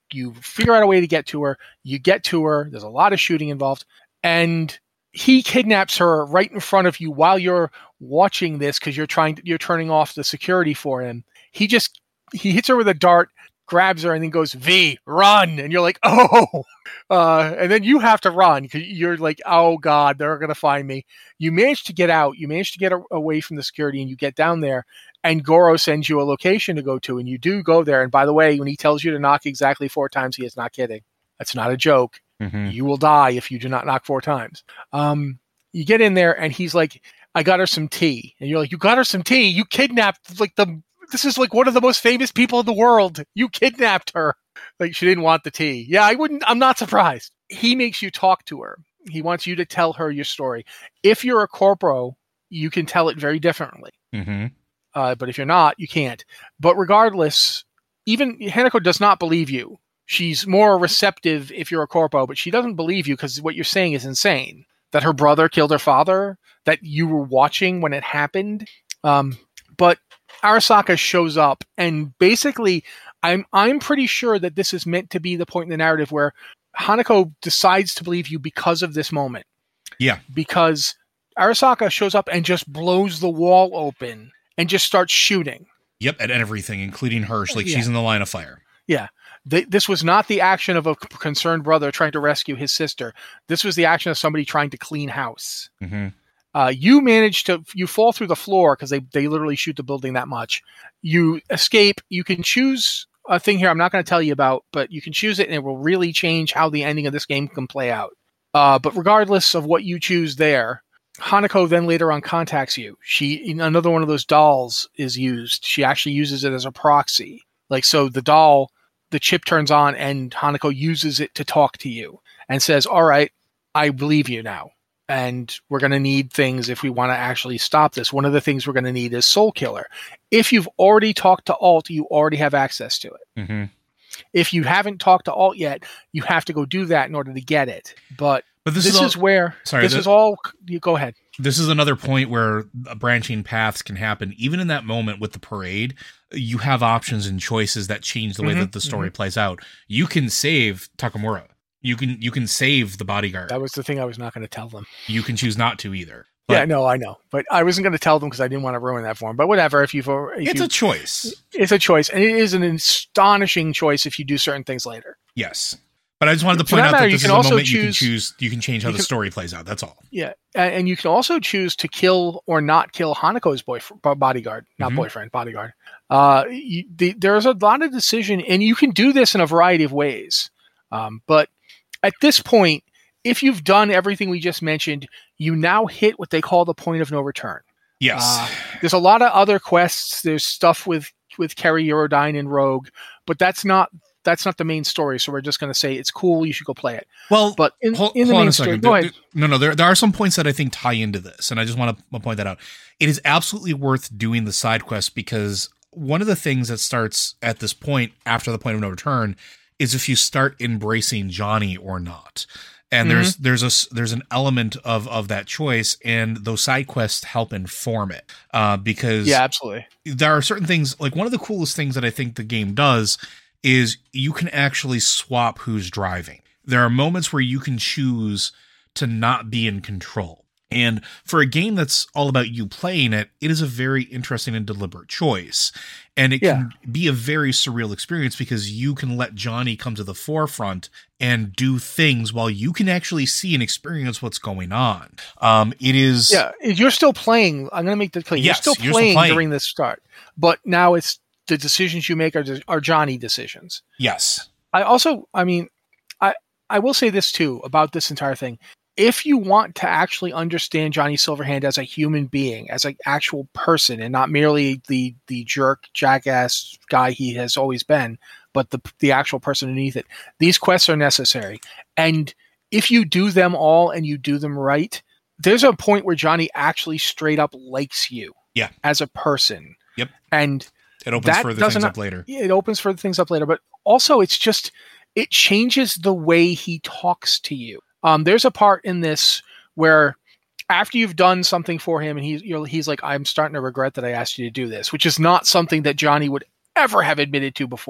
you figure out a way to get to her. You get to her. There's a lot of shooting involved. And he kidnaps her right in front of you while you're watching this because you're trying to, you're turning off the security for him. He just he hits her with a dart, grabs her, and then goes, V, run. And you're like, oh. Uh, and then you have to run because you're like, oh, God, they're going to find me. You manage to get out. You manage to get a- away from the security, and you get down there. And Goro sends you a location to go to, and you do go there. And by the way, when he tells you to knock exactly four times, he is not kidding. That's not a joke. Mm-hmm. You will die if you do not knock four times. Um, you get in there, and he's like, I got her some tea. And you're like, you got her some tea? You kidnapped, like, the... This is like one of the most famous people in the world. You kidnapped her. Like, she didn't want the tea. Yeah, I wouldn't. I'm not surprised. He makes you talk to her. He wants you to tell her your story. If you're a corporal, you can tell it very differently. Mm-hmm. Uh, but if you're not, you can't. But regardless, even Hanako does not believe you. She's more receptive if you're a corpo, but she doesn't believe you because what you're saying is insane. That her brother killed her father, that you were watching when it happened. Um, but Arasaka shows up, and basically, I'm I'm pretty sure that this is meant to be the point in the narrative where Hanako decides to believe you because of this moment. Yeah. Because Arasaka shows up and just blows the wall open and just starts shooting. Yep, at everything, including her. Like, yeah. she's in the line of fire. Yeah. They, this was not the action of a concerned brother trying to rescue his sister. This was the action of somebody trying to clean house. Mm-hmm. Uh, you manage to, you fall through the floor because they, they literally shoot the building that much. You escape. You can choose a thing here I'm not going to tell you about, but you can choose it and it will really change how the ending of this game can play out. Uh, but regardless of what you choose there, Hanako then later on contacts you. She, another one of those dolls is used. She actually uses it as a proxy. Like, so the doll, the chip turns on and Hanako uses it to talk to you and says, all right, I believe you now. And we're going to need things if we want to actually stop this. One of the things we're going to need is Soul Killer. If you've already talked to Alt, you already have access to it. Mm-hmm. If you haven't talked to Alt yet, you have to go do that in order to get it. But, but this, this is, all, is where, sorry, this the, is all, you go ahead. This is another point where branching paths can happen. Even in that moment with the parade, you have options and choices that change the way mm-hmm, that the story mm-hmm. plays out. You can save Takamura. You can you can save the bodyguard. That was the thing I was not going to tell them. You can choose not to either. But yeah, no, I know. But I wasn't going to tell them because I didn't want to ruin that for them. But whatever, if you've... If it's you, a choice. It's a choice. And it is an astonishing choice if you do certain things later. Yes. But I just wanted to For point that out matter, that this you is can a also moment you can choose- choose. You can change how you the can- story plays out. That's all. Yeah. And and you can also choose to kill or not kill Hanako's boyfriend, bodyguard. Not Mhm. boyfriend, bodyguard. Uh, you, the, there's a lot of decision, and you can do this in a variety of ways. Um, but at this point, if you've done everything we just mentioned, you now hit what they call the point of no return. Yes. Uh, there's a lot of other quests. There's stuff with with Kerry Eurodyne and Rogue, but that's not that's not the main story. So we're just going to say it's cool. You should go play it. Well, But in, hold, in the hold on main a story, second. go There- ahead. there- no, no, there, there are some points that I think tie into this, and I just want to point that out. It is absolutely worth doing the side quest because one of the things that starts at this point, after the point of no return, is if you start embracing Johnny or not. And Mm-hmm. there's there's a s- there's an element of of that choice, and those side quests help inform it. Uh, because Yeah, absolutely. there are certain things, like one of the coolest things that I think the game does is you can actually swap who's driving. There are moments where you can choose to not be in control. And for a game that's all about you playing it, it is a very interesting and deliberate choice. And it Yeah. can be a very surreal experience because you can let Johnny come to the forefront and do things while you can actually see and experience what's going on. Um, it is... Yeah, you're still playing. I'm going to make this clear. Yes, you're still you're still playing playing. during this start, but now it's the decisions you make are are Johnny decisions. Yes. I also, I mean, I I will say this too about this entire thing. If you want to actually understand Johnny Silverhand as a human being, as an actual person, and not merely the the jerk, jackass guy he has always been, but the the actual person underneath it, these quests are necessary. And if you do them all and you do them right, there's a point where Johnny actually straight up likes you. Yeah. As a person. Yep. And It opens that further doesn't- things up later. it opens further things up later, but also it's just, it changes the way he talks to you. Um, there's a part in this where after you've done something for him and he's, you're, he's like, I'm starting to regret that I asked you to do this, which is not something that Johnny would ever have admitted to before.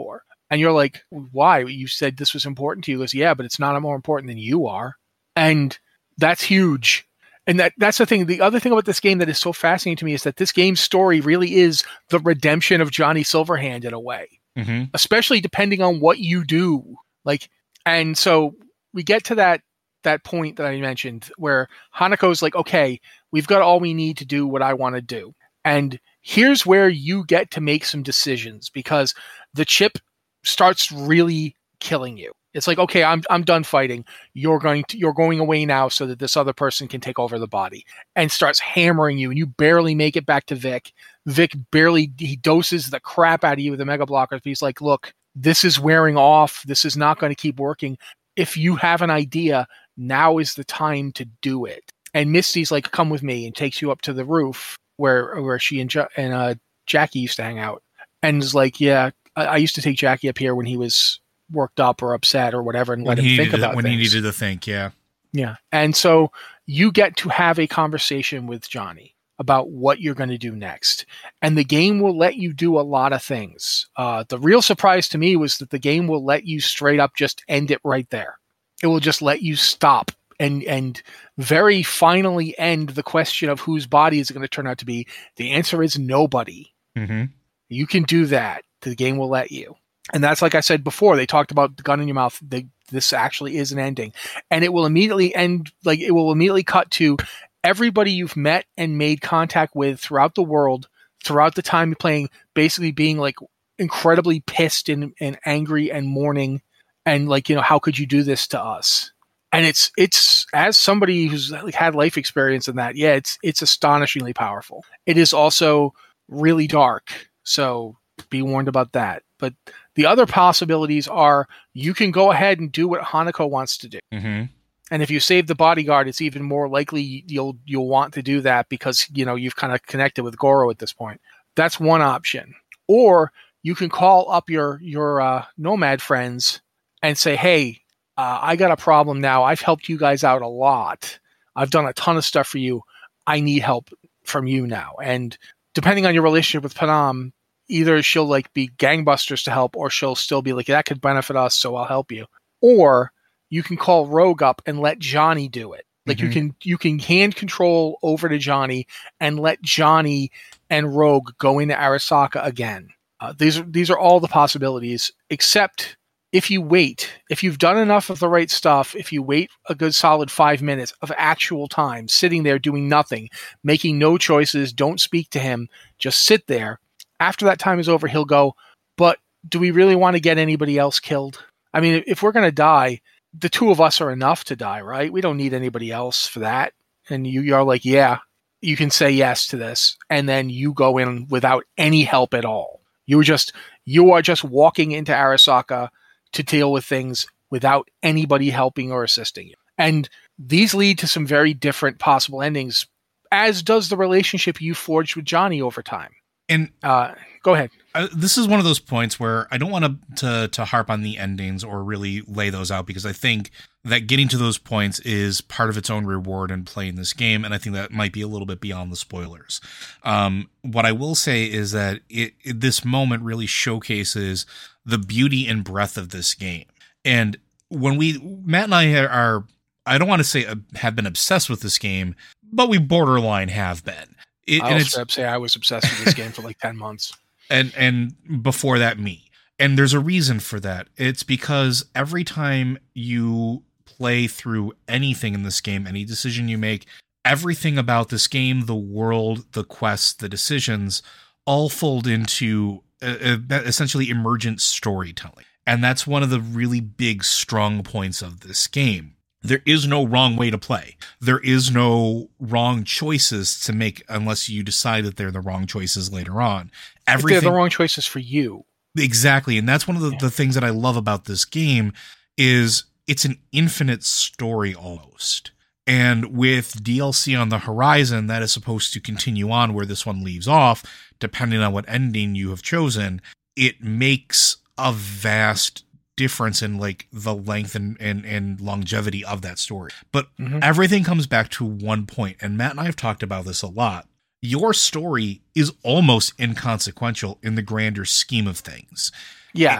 And you're like, why? You said this was important to you. He goes, yeah, but it's not more important than you are. And that's huge. And that that's the thing. The other thing about this game that is so fascinating to me is that this game's story really is the redemption of Johnny Silverhand in a way, mm-hmm. especially depending on what you do. Like, and so we get to that that point that I mentioned where Hanako's like, okay, we've got all we need to do what I want to do. And here's where you get to make some decisions because the chip starts really killing you. It's like, okay, I'm I'm done fighting. You're going to you're going away now so that this other person can take over the body, and starts hammering you, and you barely make it back to Vic. Vic barely he doses the crap out of you with the Mega Blockers. He's like, look, this is wearing off. This is not going to keep working. If you have an idea, now is the time to do it. And Misty's like, come with me, and takes you up to the roof where where she and ja- and uh, Jackie used to hang out, and is like, yeah, I, I used to take Jackie up here when he was worked up or upset or whatever, and let when him think needed, about when things. he needed to think. Yeah. Yeah. And so you get to have a conversation with Johnny about what you're going to do next. And the game will let you do a lot of things. Uh, the real surprise to me was that the game will let you straight up just end it right there. It will just let you stop and, and very finally end the question of whose body is it going to turn out to be. The answer is nobody. Mm-hmm. You can do that. The game will let you. And that's like I said before, they talked about the gun in your mouth. They, this actually is an ending. And it will immediately end, like it will immediately cut to everybody you've met and made contact with throughout the world, throughout the time you're playing, basically being like incredibly pissed and, and angry and mourning. And like, you know, how could you do this to us? And it's, it's as somebody who's like had life experience in that, yeah, it's, it's astonishingly powerful. It is also really dark. So be warned about that. But the other possibilities are you can go ahead and do what Hanako wants to do. Mm-hmm. And if you save the bodyguard, it's even more likely you'll you'll want to do that because, you know, you've kind of connected with Goro at this point. That's one option. Or you can call up your your uh, Nomad friends and say, hey, uh, I got a problem now. I've helped you guys out a lot. I've done a ton of stuff for you. I need help from you now. And depending on your relationship with Panam, either she'll like be gangbusters to help, or she'll still be like, that could benefit us, so I'll help you. Or you can call Rogue up and let Johnny do it. Like mm-hmm. you can you can hand control over to Johnny and let Johnny and Rogue go into Arasaka again. Uh, these are these are all the possibilities, except if you wait, if you've done enough of the right stuff, if you wait a good solid five minutes of actual time, sitting there doing nothing, making no choices, don't speak to him, just sit there. After that time is over, he'll go, but do we really want to get anybody else killed? I mean, if we're going to die, the two of us are enough to die, right? We don't need anybody else for that. And you, you're like, yeah, you can say yes to this. And then you go in without any help at all. You just, you are just walking into Arasaka to deal with things without anybody helping or assisting you. And these lead to some very different possible endings, as does the relationship you forged with Johnny over time. And uh, go ahead. Uh, this is one of those points where I don't want to, to to harp on the endings or really lay those out, because I think that getting to those points is part of its own reward in playing this game, and I think that might be a little bit beyond the spoilers. Um, what I will say is that it, it this moment really showcases the beauty and breadth of this game. And when we, Matt and I are, are I don't want to say uh, have been obsessed with this game, but we borderline have been. It, I'll straight say I was obsessed with this game for like ten months. And and before that, me. And there's a reason for that. It's because every time you play through anything in this game, any decision you make, everything about this game, the world, the quests, the decisions, all fold into uh, essentially emergent storytelling. And that's one of the really big, strong points of this game. There is no wrong way to play. There is no wrong choices to make unless you decide that they're the wrong choices later on. Everything, they're the wrong choices for you. Exactly. And that's one of the, yeah. the things that I love about this game is it's an infinite story almost. And with D L C on the horizon, that is supposed to continue on where this one leaves off, depending on what ending you have chosen, it makes a vast difference in like the length and, and, and longevity of that story. But mm-hmm. everything comes back to one point, and Matt and I have talked about this a lot. Your story is almost inconsequential in the grander scheme of things. Yeah.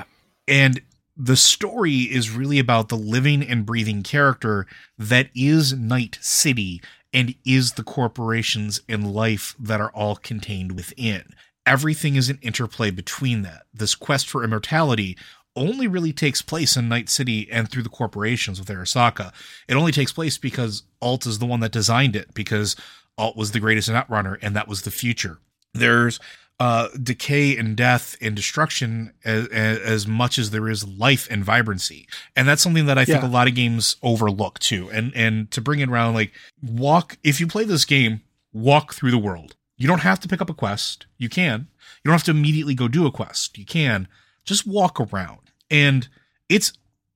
And the story is really about the living and breathing character that is Night City and is the corporations and life that are all contained within. Everything is an interplay between that. This quest for immortality only really takes place in Night City and through the corporations with Arasaka. It only takes place because Alt is the one that designed it, because Alt was the greatest netrunner, and that was the future. There's uh, decay and death and destruction as, as much as there is life and vibrancy. And that's something that I think Yeah. a lot of games overlook too. And, and to bring it around, like walk, if you play this game, walk through the world. You don't have to pick up a quest. You can. You don't have to immediately go do a quest. You can just walk around. And it's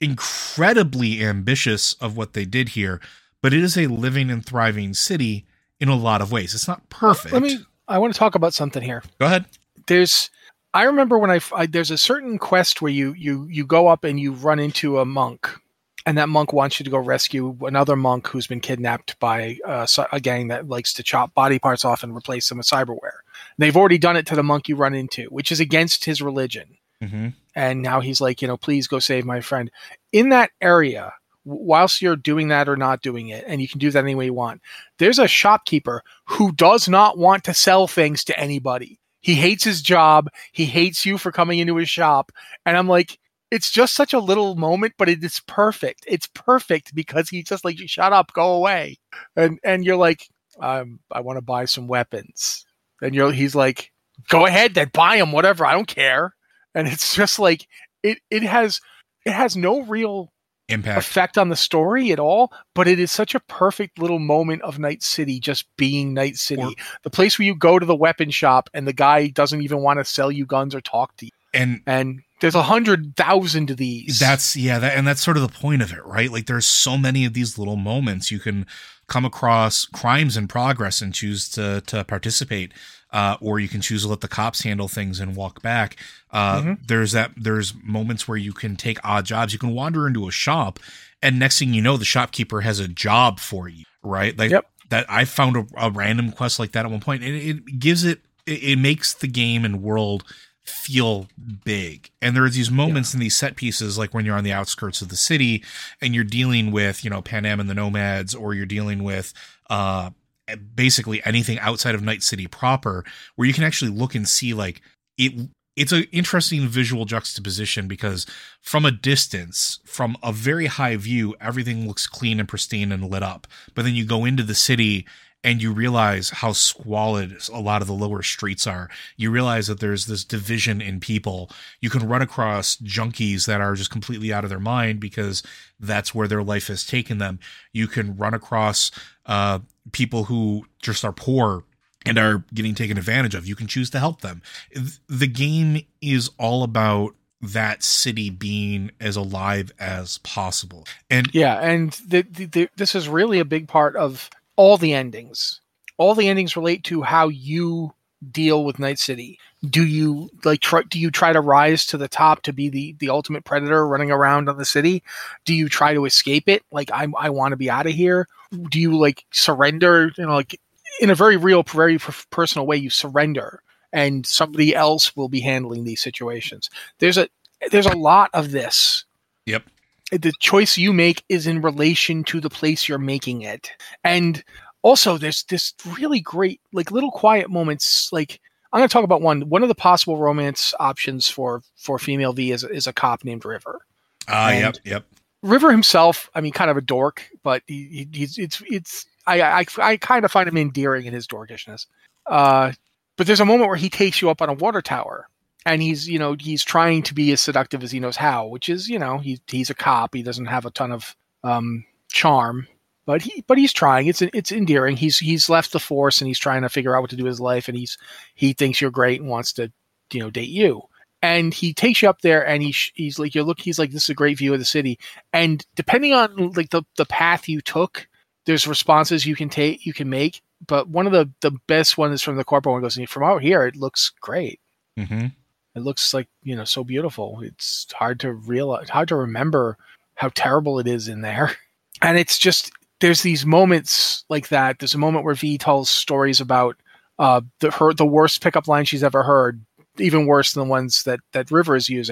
incredibly ambitious of what they did here, but it is a living and thriving city in a lot of ways. It's not perfect. Let me. I want to talk about something here. Go ahead. There's. I remember when I, I there's a certain quest where you you you go up and you run into a monk, and that monk wants you to go rescue another monk who's been kidnapped by uh, a gang that likes to chop body parts off and replace them with cyberware. They've already done it to the monk you run into, which is against his religion. Mm-hmm. And now he's like, you know, please go save my friend. In that area, whilst you're doing that or not doing it, and you can do that any way you want, there's a shopkeeper who does not want to sell things to anybody. He hates his job. He hates you for coming into his shop. And I'm like, it's just such a little moment, but it is perfect. It's perfect because he's just like, shut up, go away. And and you're like, um, I want to buy some weapons. And you're he's like, go ahead, then buy them, whatever. I don't care. And it's just like it it has it has no real Impact. effect on the story at all, but it is such a perfect little moment of Night City just being Night City. Or, the place where you go to the weapon shop and the guy doesn't even want to sell you guns or talk to you. And And there's a hundred thousand of these. That's yeah, that, and that's sort of the point of it, right? Like there's so many of these little moments. You can come across crimes in progress and choose to to participate, uh, or you can choose to let the cops handle things and walk back. Uh, Mm-hmm. There's that. There's moments where you can take odd jobs. You can wander into a shop, and next thing you know, the shopkeeper has a job for you, right? Like Yep. that. I found a, a random quest like that at one point, and it, it gives it, it. It makes the game and world feel big. And there are these moments yeah. in these set pieces, like when you're on the outskirts of the city and you're dealing with, you know, Panam and the Nomads, or you're dealing with uh, basically anything outside of Night City proper, where you can actually look and see like it. It's an interesting visual juxtaposition because from a distance, from a very high view, everything looks clean and pristine and lit up. But then you go into the city and you realize how squalid a lot of the lower streets are. You realize that there's this division in people. You can run across junkies that are just completely out of their mind because that's where their life has taken them. You can run across uh, people who just are poor and are getting taken advantage of. You can choose to help them. The game is all about that city being as alive as possible. And yeah, and the, the, the, this is really a big part of all the endings. All the endings relate to how you deal with Night City. Do you like try, do you try to rise to the top to be the, the ultimate predator running around on the city? Do you try to escape it? Like I I want to be out of here. Do you like surrender? You know, like in a very real, very personal way, you surrender, and somebody else will be handling these situations. There's a there's a lot of this. Yep. The choice you make is in relation to the place you're making it. And also there's this really great, like little quiet moments. Like I'm going to talk about one, one of the possible romance options for, for female V is, is a cop named River. Ah, uh, yep. Yep. River himself, I mean, kind of a dork, but he, he's, it's, it's, I, I, I kind of find him endearing in his dorkishness. Uh, but there's a moment where he takes you up on a water tower. And he's, you know, he's trying to be as seductive as he knows how, which is, you know, he, he's a cop. He doesn't have a ton of um, charm, but he, but he's trying. It's, it's endearing. He's, he's left the force and he's trying to figure out what to do with his life. And he's, he thinks you're great and wants to, you know, date you. And he takes you up there and he, he's like, you look, he's like, this is a great view of the city. And depending on like the, the path you took, there's responses you can take, you can make. But one of the, the best one is from the corporate one. Goes, from out here, it looks great. Mm-hmm. It looks like, you know, so beautiful. It's hard to realize, hard to remember how terrible it is in there. And it's just, there's these moments like that. There's a moment where V tells stories about uh, the her the worst pickup line she's ever heard, even worse than the ones that, that River is using.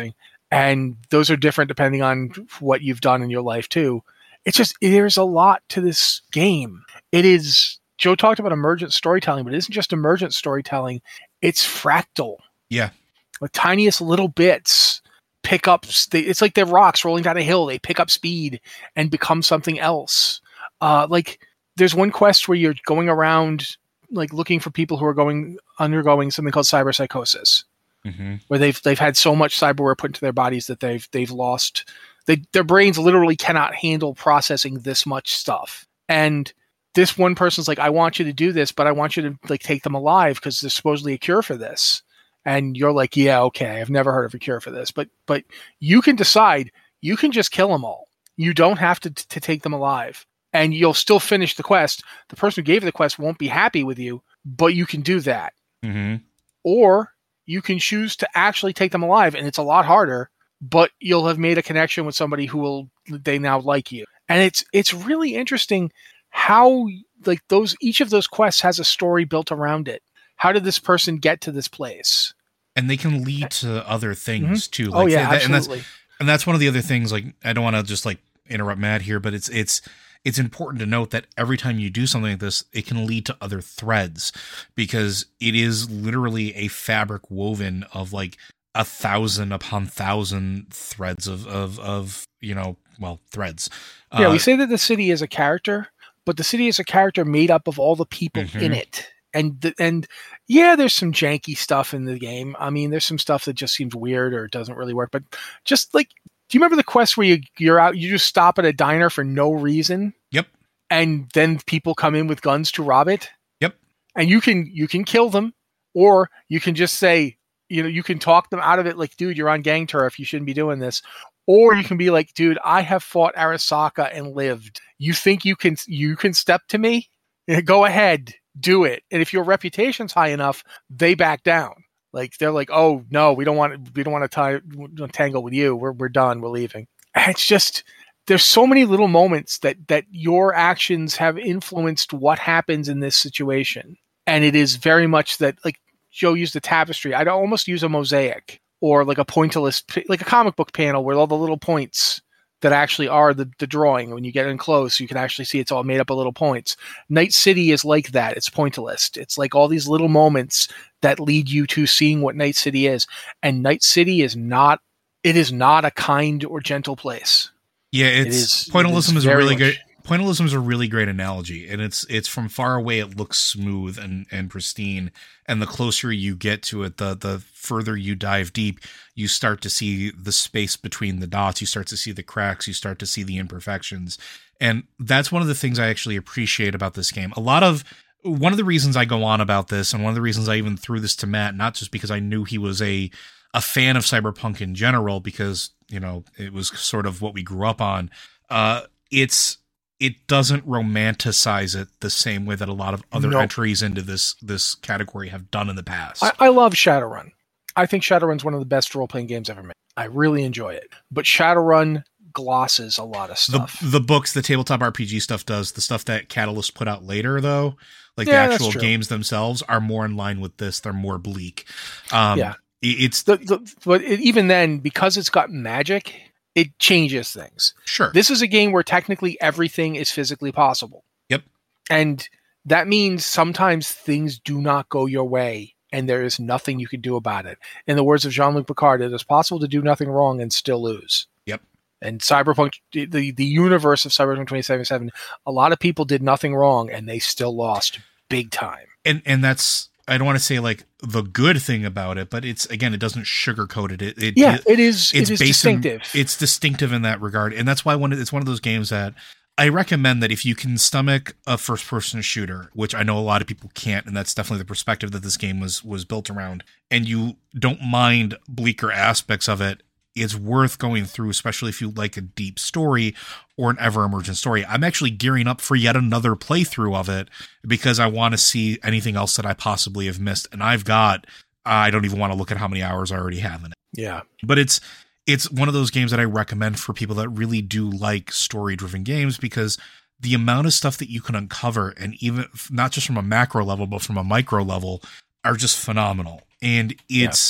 And those are different depending on what you've done in your life too. It's just, there's a lot to this game. It is, Joe talked about emergent storytelling, but it isn't just emergent storytelling. It's fractal. Yeah. The tiniest little bits pick up, they, it's like they're rocks rolling down a hill. They pick up speed and become something else. Uh, like there's one quest where you're going around like looking for people who are going, undergoing something called cyberpsychosis. Mm-hmm. Where they've they've had so much cyberware put into their bodies that they've they've lost they their brains literally cannot handle processing this much stuff. And this one person's like, I want you to do this, but I want you to like take them alive because there's supposedly a cure for this. And you're like, yeah, okay, I've never heard of a cure for this, but but you can decide you can just kill them all. You don't have to to take them alive, and you'll still finish the quest. The person who gave you the quest won't be happy with you, but you can do that. Mm-hmm. Or you can choose to actually take them alive, and it's a lot harder, but you'll have made a connection with somebody who will, they now like you. And it's, it's really interesting how like those, each of those quests has a story built around it. How did this person get to this place? And they can lead to other things mm-hmm. too. Like, oh yeah, that, absolutely. And that's, and that's one of the other things, like, I don't want to just like interrupt Matt here, but it's, it's, it's important to note that every time you do something like this, it can lead to other threads, because it is literally a fabric woven of like a thousand upon thousand threads of, of, of, you know, well, threads. Yeah. Uh, we say that the city is a character, but the city is a character made up of all the people mm-hmm. in it. And, the, and yeah, there's some janky stuff in the game. I mean, there's some stuff that just seems weird or doesn't really work, but just like, do you remember the quest where you, you're out, you just stop at a diner for no reason? Yep. And then people come in with guns to rob it? Yep. And you can, you can kill them, or you can just say, you know, you can talk them out of it like, dude, you're on gang turf. You shouldn't be doing this. Or you can be like, dude, I have fought Arasaka and lived. You think you can, you can step to me? Go ahead, do it. And if your reputation's high enough, they back down. Like they're like, oh no, we don't want we don't want to tie tangle with you. We're we're done. We're leaving. And it's just, there's so many little moments that that your actions have influenced what happens in this situation. And it is very much that, like Joe used the tapestry. I'd almost use a mosaic or like a pointillist, like a comic book panel where all the little points that actually are the, the drawing. When you get in close, you can actually see it's all made up of little points. Night City is like that. It's pointillist. It's like all these little moments that lead you to seeing what Night City is. And Night City is not, it is not a kind or gentle place. Yeah, it's it is, pointillism it is is a really much, great pointillism is a really great analogy, and it's it's from far away it looks smooth and, and pristine, and the closer you get to it, the the further you dive deep, you start to see the space between the dots, you start to see the cracks, you start to see the imperfections. And that's one of the things I actually appreciate about this game. A lot of one of the reasons I go on about this, and one of the reasons I even threw this to Matt, not just because I knew he was a a fan of Cyberpunk in general, because, you know, it was sort of what we grew up on. Uh, it's it doesn't romanticize it the same way that a lot of other nope. entries into this this category have done in the past. I, I love Shadowrun. I think Shadowrun's one of the best role-playing games ever made. I really enjoy it. But Shadowrun glosses a lot of stuff. The, the books, the tabletop R P G stuff does. The stuff that Catalyst put out later, though, like yeah, the actual games themselves, are more in line with this. They're more bleak. Um, yeah. It's the, the, but it, even then, because it's got magic, it changes things. Sure. This is a game where technically everything is physically possible. Yep. And that means sometimes things do not go your way, and there is nothing you can do about it. In the words of Jean-Luc Picard, it is possible to do nothing wrong and still lose. Yep. And Cyberpunk, the, the universe of Cyberpunk twenty seventy-seven, a lot of people did nothing wrong, and they still lost big time. And and that's, I don't want to say like the good thing about it, but it's, again, it doesn't sugarcoat it. It, it yeah, it, it is. It's it is distinctive. distinctive. It's distinctive in that regard, and that's why one. It's one of those games that I recommend that if you can stomach a first-person shooter, which I know a lot of people can't, and that's definitely the perspective that this game was was built around, and you don't mind bleaker aspects of it, it's worth going through, especially if you like a deep story or an ever-emergent story. I'm actually gearing up for yet another playthrough of it because I want to see anything else that I possibly have missed, and I've got, I don't even want to look at how many hours I already have in it. Yeah. But it's it's one of those games that I recommend for people that really do like story-driven games, because the amount of stuff that you can uncover, and even not just from a macro level, but from a micro level, are just phenomenal. And it's... Yeah.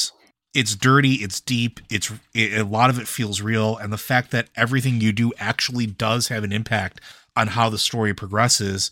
it's dirty, it's deep, it's it, a lot of it feels real, and the fact that everything you do actually does have an impact on how the story progresses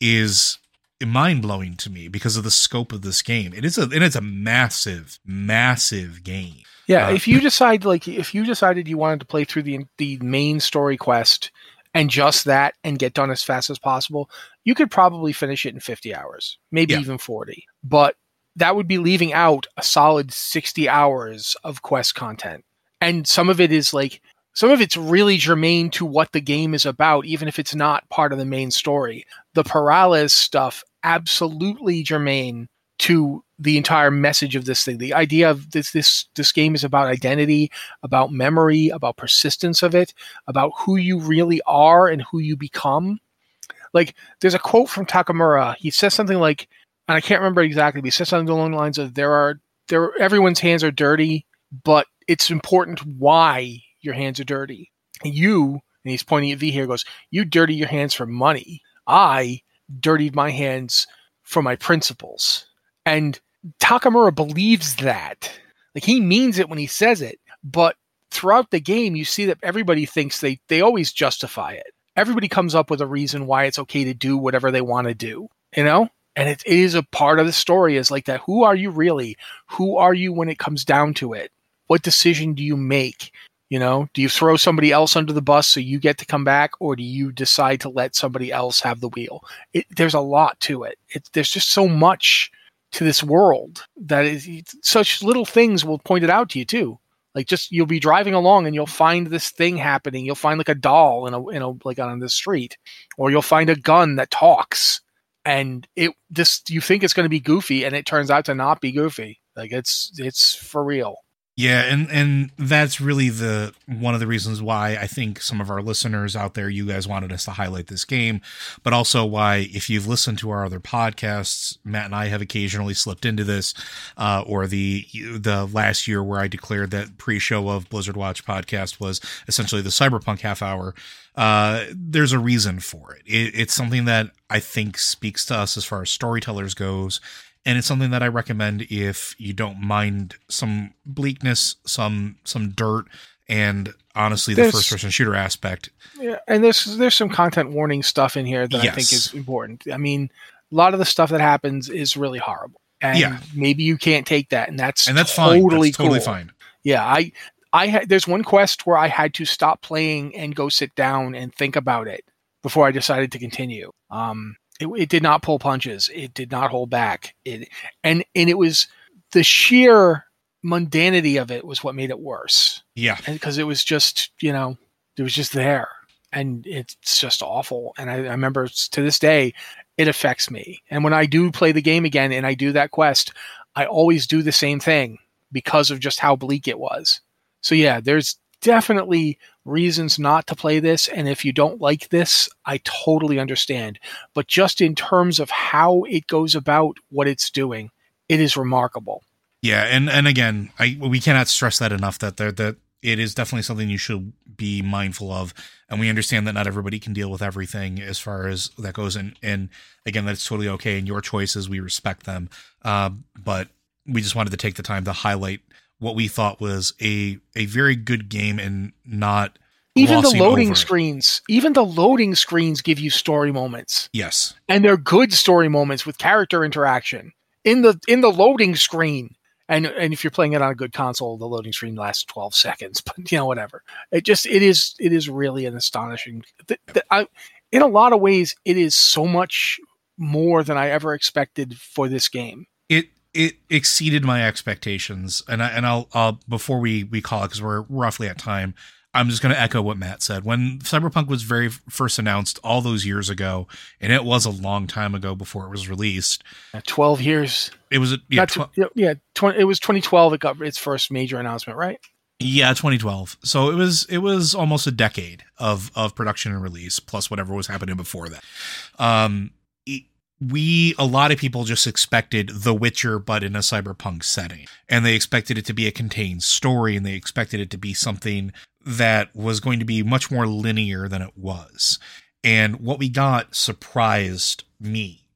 is mind-blowing to me because of the scope of this game. It is a and it's a massive, massive game. Yeah, Uh, if you decide like if you decided you wanted to play through the the main story quest and just that and get done as fast as possible, you could probably finish it in fifty hours, maybe Yeah. even forty. But that would be leaving out a solid sixty hours of quest content. And some of it is like some of it's really germane to what the game is about, even if it's not part of the main story. The Perales stuff, absolutely germane to the entire message of this thing. The idea of this this this game is about identity, about memory, about persistence of it, about who you really are and who you become. Like, there's a quote from Takamura. He says something like, and I can't remember exactly, but he says something along the lines of, there are there everyone's hands are dirty, but it's important why your hands are dirty. And you, and he's pointing at V here, goes, you dirty your hands for money. I dirtied my hands for my principles. And Takamura believes that. Like, he means it when he says it. But throughout the game, you see that everybody thinks they, they always justify it. Everybody comes up with a reason why it's okay to do whatever they want to do, you know? And it, it is a part of the story is like that. Who are you really? Who are you when it comes down to it? What decision do you make? You know, do you throw somebody else under the bus so you get to come back, or do you decide to let somebody else have the wheel? It, there's a lot to it. it. There's just so much to this world that is such little things will point it out to you too. Like, just you'll be driving along and you'll find this thing happening. You'll find like a doll in a in a like on the street, or you'll find a gun that talks, and it this you think it's going to be goofy, and it turns out to not be goofy. Like, it's it's for real. Yeah, and, and that's really the one of the reasons why I think some of our listeners out there, you guys wanted us to highlight this game, but also why, if you've listened to our other podcasts, Matt and I have occasionally slipped into this, uh, or the the last year where I declared that pre-show of Blizzard Watch podcast was essentially the Cyberpunk half hour. Uh, there's a reason for it. it. It's something that I think speaks to us as far as storytellers goes. And it's something that I recommend if you don't mind some bleakness, some some dirt, and honestly, the There's- first-person shooter aspect. Yeah, and there's there's some content warning stuff in here that I think Yes. is important. I mean, a lot of the stuff that happens is really horrible, and Yeah. maybe you can't take that, and that's And that's fine. totally That's totally cool. fine. Yeah, I I had there's one quest where I had to stop playing and go sit down and think about it before I decided to continue. Um, it, it did not pull punches. It did not hold back. It and and it was the sheer mundanity of it was what made it worse. Yeah. And because it was just, you know, it was just there, and it's just awful. And I, I remember to this day, it affects me. And when I do play the game again and I do that quest, I always do the same thing because of just how bleak it was. So yeah, there's definitely reasons not to play this. And if you don't like this, I totally understand. But just in terms of how it goes about what it's doing, it is remarkable. Yeah, and, and again, I we cannot stress that enough that there that it is definitely something you should be mindful of, and we understand that not everybody can deal with everything as far as that goes, and and again, that's totally okay, and your choices, we respect them, uh, but we just wanted to take the time to highlight what we thought was a a very good game and not Even the glossing loading over it. screens, even the loading screens give you story moments. Yes, And they're good story moments with character interaction in the in the loading screen. And and if you're playing it on a good console, the loading screen lasts twelve seconds. But you know, whatever. It just it is it is really an astonishing. Th- th- I, in a lot of ways, it is so much more than I ever expected for this game. it it exceeded my expectations, and I and I'll I'll before we we call it, because we're roughly at time, I'm just going to echo what Matt said. When Cyberpunk was very first announced all those years ago, and it was a long time ago before it was released. Uh, Twelve years. It was a, yeah, Not tw- tw- yeah. twenty, it was twenty twelve. It got its first major announcement, right? yeah, twenty twelve. So it was it was almost a decade of of production and release, plus whatever was happening before that. Um, it, we a lot of people just expected The Witcher, but in a cyberpunk setting, and they expected it to be a contained story, and they expected it to be something that was going to be much more linear than it was. And what we got surprised me.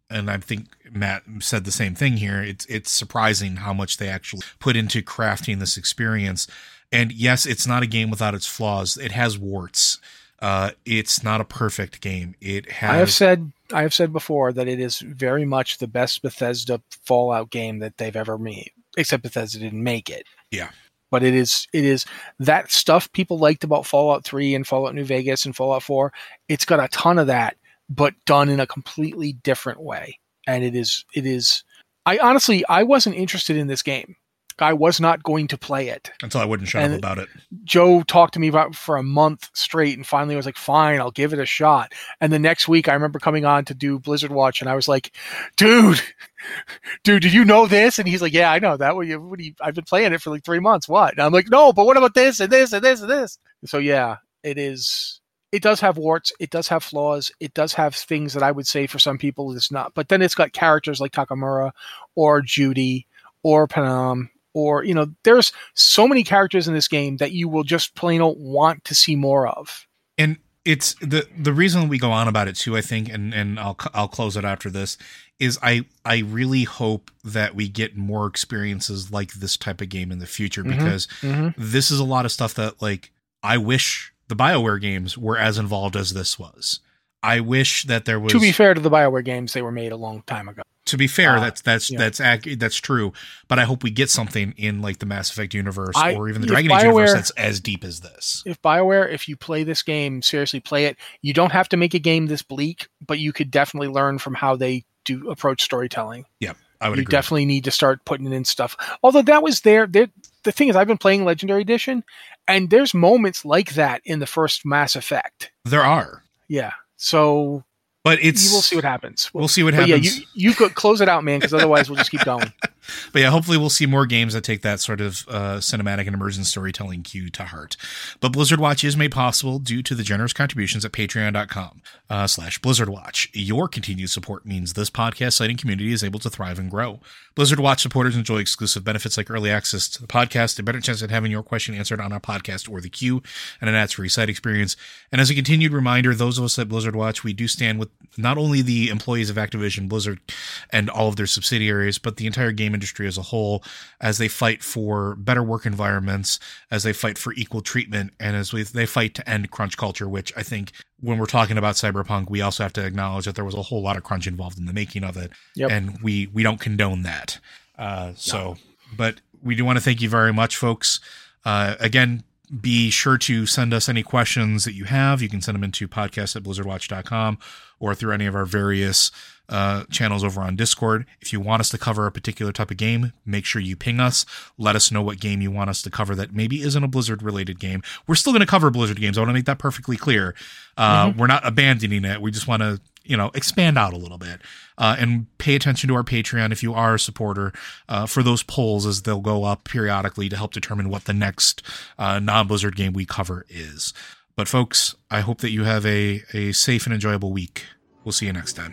and I think Matt said the same thing here, it's it's surprising how much they actually put into crafting this experience. And yes, it's not a game without its flaws. It has warts. Uh, it's not a perfect game. It has. I have said I have said before that it is very much the best Bethesda Fallout game that they've ever made, except Bethesda didn't make it. Yeah. But it is it is that stuff people liked about Fallout three and Fallout New Vegas and Fallout four. It's got a ton of that, but done in a completely different way. And it is it is. I honestly I wasn't interested in this game. I was not going to play it until I wouldn't shut and up about it. Joe talked to me about for a month straight, and finally I was like, "Fine, I'll give it a shot." And the next week, I remember coming on to do Blizzard Watch, and I was like, "Dude, dude, did you know this?" And he's like, "Yeah, I know that. What you, what do you, I've been playing it for like three months. What?" And I'm like, "No, but what about this and this and this and this?" So yeah, it is. It does have warts. It does have flaws. It does have things that I would say for some people it's not. But then it's got characters like Takamura or Judy or Panam. Or, you know, there's so many characters in this game that you will just plain old want to see more of. And it's the the reason we go on about it too, I think, and, and I'll I'll close it after this, is I I really hope that we get more experiences like this type of game in the future, Mm-hmm. because Mm-hmm. this is a lot of stuff that, like, I wish the BioWare games were as involved as this was. I wish that there was. To be fair to the BioWare games, they were made a long time ago. To be fair, Uh, that's that's yeah. that's ac- that's true. But I hope we get something in like the Mass Effect universe I- or even the if Dragon Age BioWare- universe that's as deep as this. If BioWare, if you play this game, seriously play it. You don't have to make a game this bleak, but you could definitely learn from how they do approach storytelling. Yeah, I would You agree. definitely need to start putting in stuff. Although that was there. there the thing is, I've been playing Legendary Edition, and there's moments like that in the first Mass Effect. There are, Yeah. So but it's you will see what happens. We'll see what But happens. yeah, you, you could close it out, man, because otherwise we'll just keep going. But yeah, hopefully we'll see more games that take that sort of uh, cinematic and immersion storytelling cue to heart. But Blizzard Watch is made possible due to the generous contributions at patreon.com uh, slash Blizzard Watch. Your continued support means this podcast site and community is able to thrive and grow. Blizzard Watch supporters enjoy exclusive benefits like early access to the podcast, a better chance at having your question answered on our podcast or the queue, and an ad-free site experience. And as a continued reminder, those of us at Blizzard Watch, we do stand with not only the employees of Activision Blizzard and all of their subsidiaries, but the entire game industry as a whole, as they fight for better work environments, as they fight for equal treatment, and as we, they fight to end crunch culture, which I think when we're talking about Cyberpunk, we also have to acknowledge that there was a whole lot of crunch involved in the making of it. Yep. And we, we don't condone that. Uh, so, but we do want to thank you very much, folks. Uh, again, be sure to send us any questions that you have. You can send them into podcast at blizzard watch dot com or through any of our various uh, channels over on Discord. If you want us to cover a particular type of game, make sure you ping us. Let us know what game you want us to cover that maybe isn't a Blizzard related game. We're still going to cover Blizzard games. I want to make that perfectly clear. Uh, mm-hmm. We're not abandoning it. We just want to, you know, expand out a little bit uh, and pay attention to our Patreon if you are a supporter uh, for those polls as they'll go up periodically to help determine what the next uh, non-Blizzard game we cover is. But folks, I hope that you have a, a safe and enjoyable week. We'll see you next time.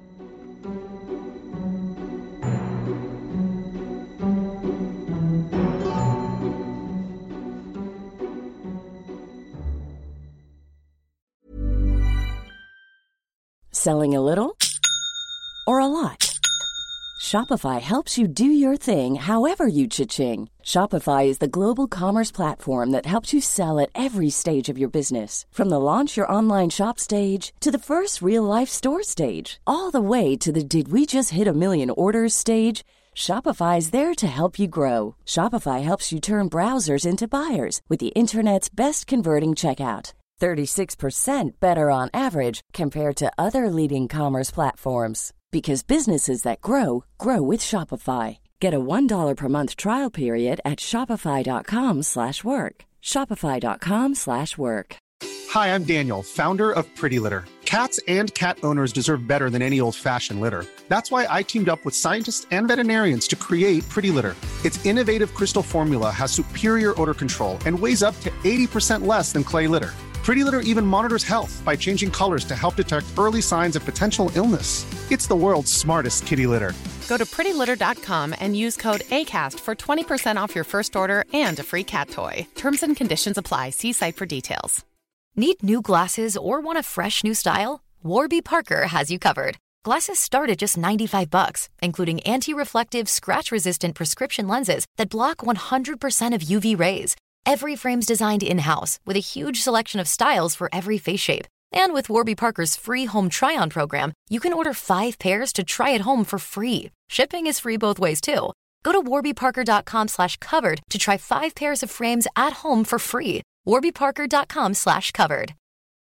Selling a little or a lot? Shopify helps you do your thing however you cha-ching. Shopify is the global commerce platform that helps you sell at every stage of your business. From the launch your online shop stage to the first real-life store stage, all the way to the did we just hit a million orders stage. Shopify is there to help you grow. Shopify helps you turn browsers into buyers with the internet's best converting checkout. thirty-six percent better on average compared to other leading commerce platforms. Because businesses that grow, grow with Shopify. Get a one dollar per month trial period at shopify.com slash work. Shopify.com slash work. Hi, I'm Daniel, founder of Pretty Litter. Cats and cat owners deserve better than any old-fashioned litter. That's why I teamed up with scientists and veterinarians to create Pretty Litter. Its innovative crystal formula has superior odor control and weighs up to eighty percent less than clay litter. Pretty Litter even monitors health by changing colors to help detect early signs of potential illness. It's the world's smartest kitty litter. Go to pretty litter dot com and use code ACAST for twenty percent off your first order and a free cat toy. Terms and conditions apply. See site for details. Need new glasses or want a fresh new style? Warby Parker has you covered. Glasses start at just ninety-five bucks, including anti-reflective, scratch-resistant prescription lenses that block one hundred percent of U V rays. Every frame's designed in-house with a huge selection of styles for every face shape. And with Warby Parker's free home try-on program, you can order five pairs to try at home for free. Shipping is free both ways, too. Go to warbyparker.com slash covered to try five pairs of frames at home for free. warbyparker.com slash covered.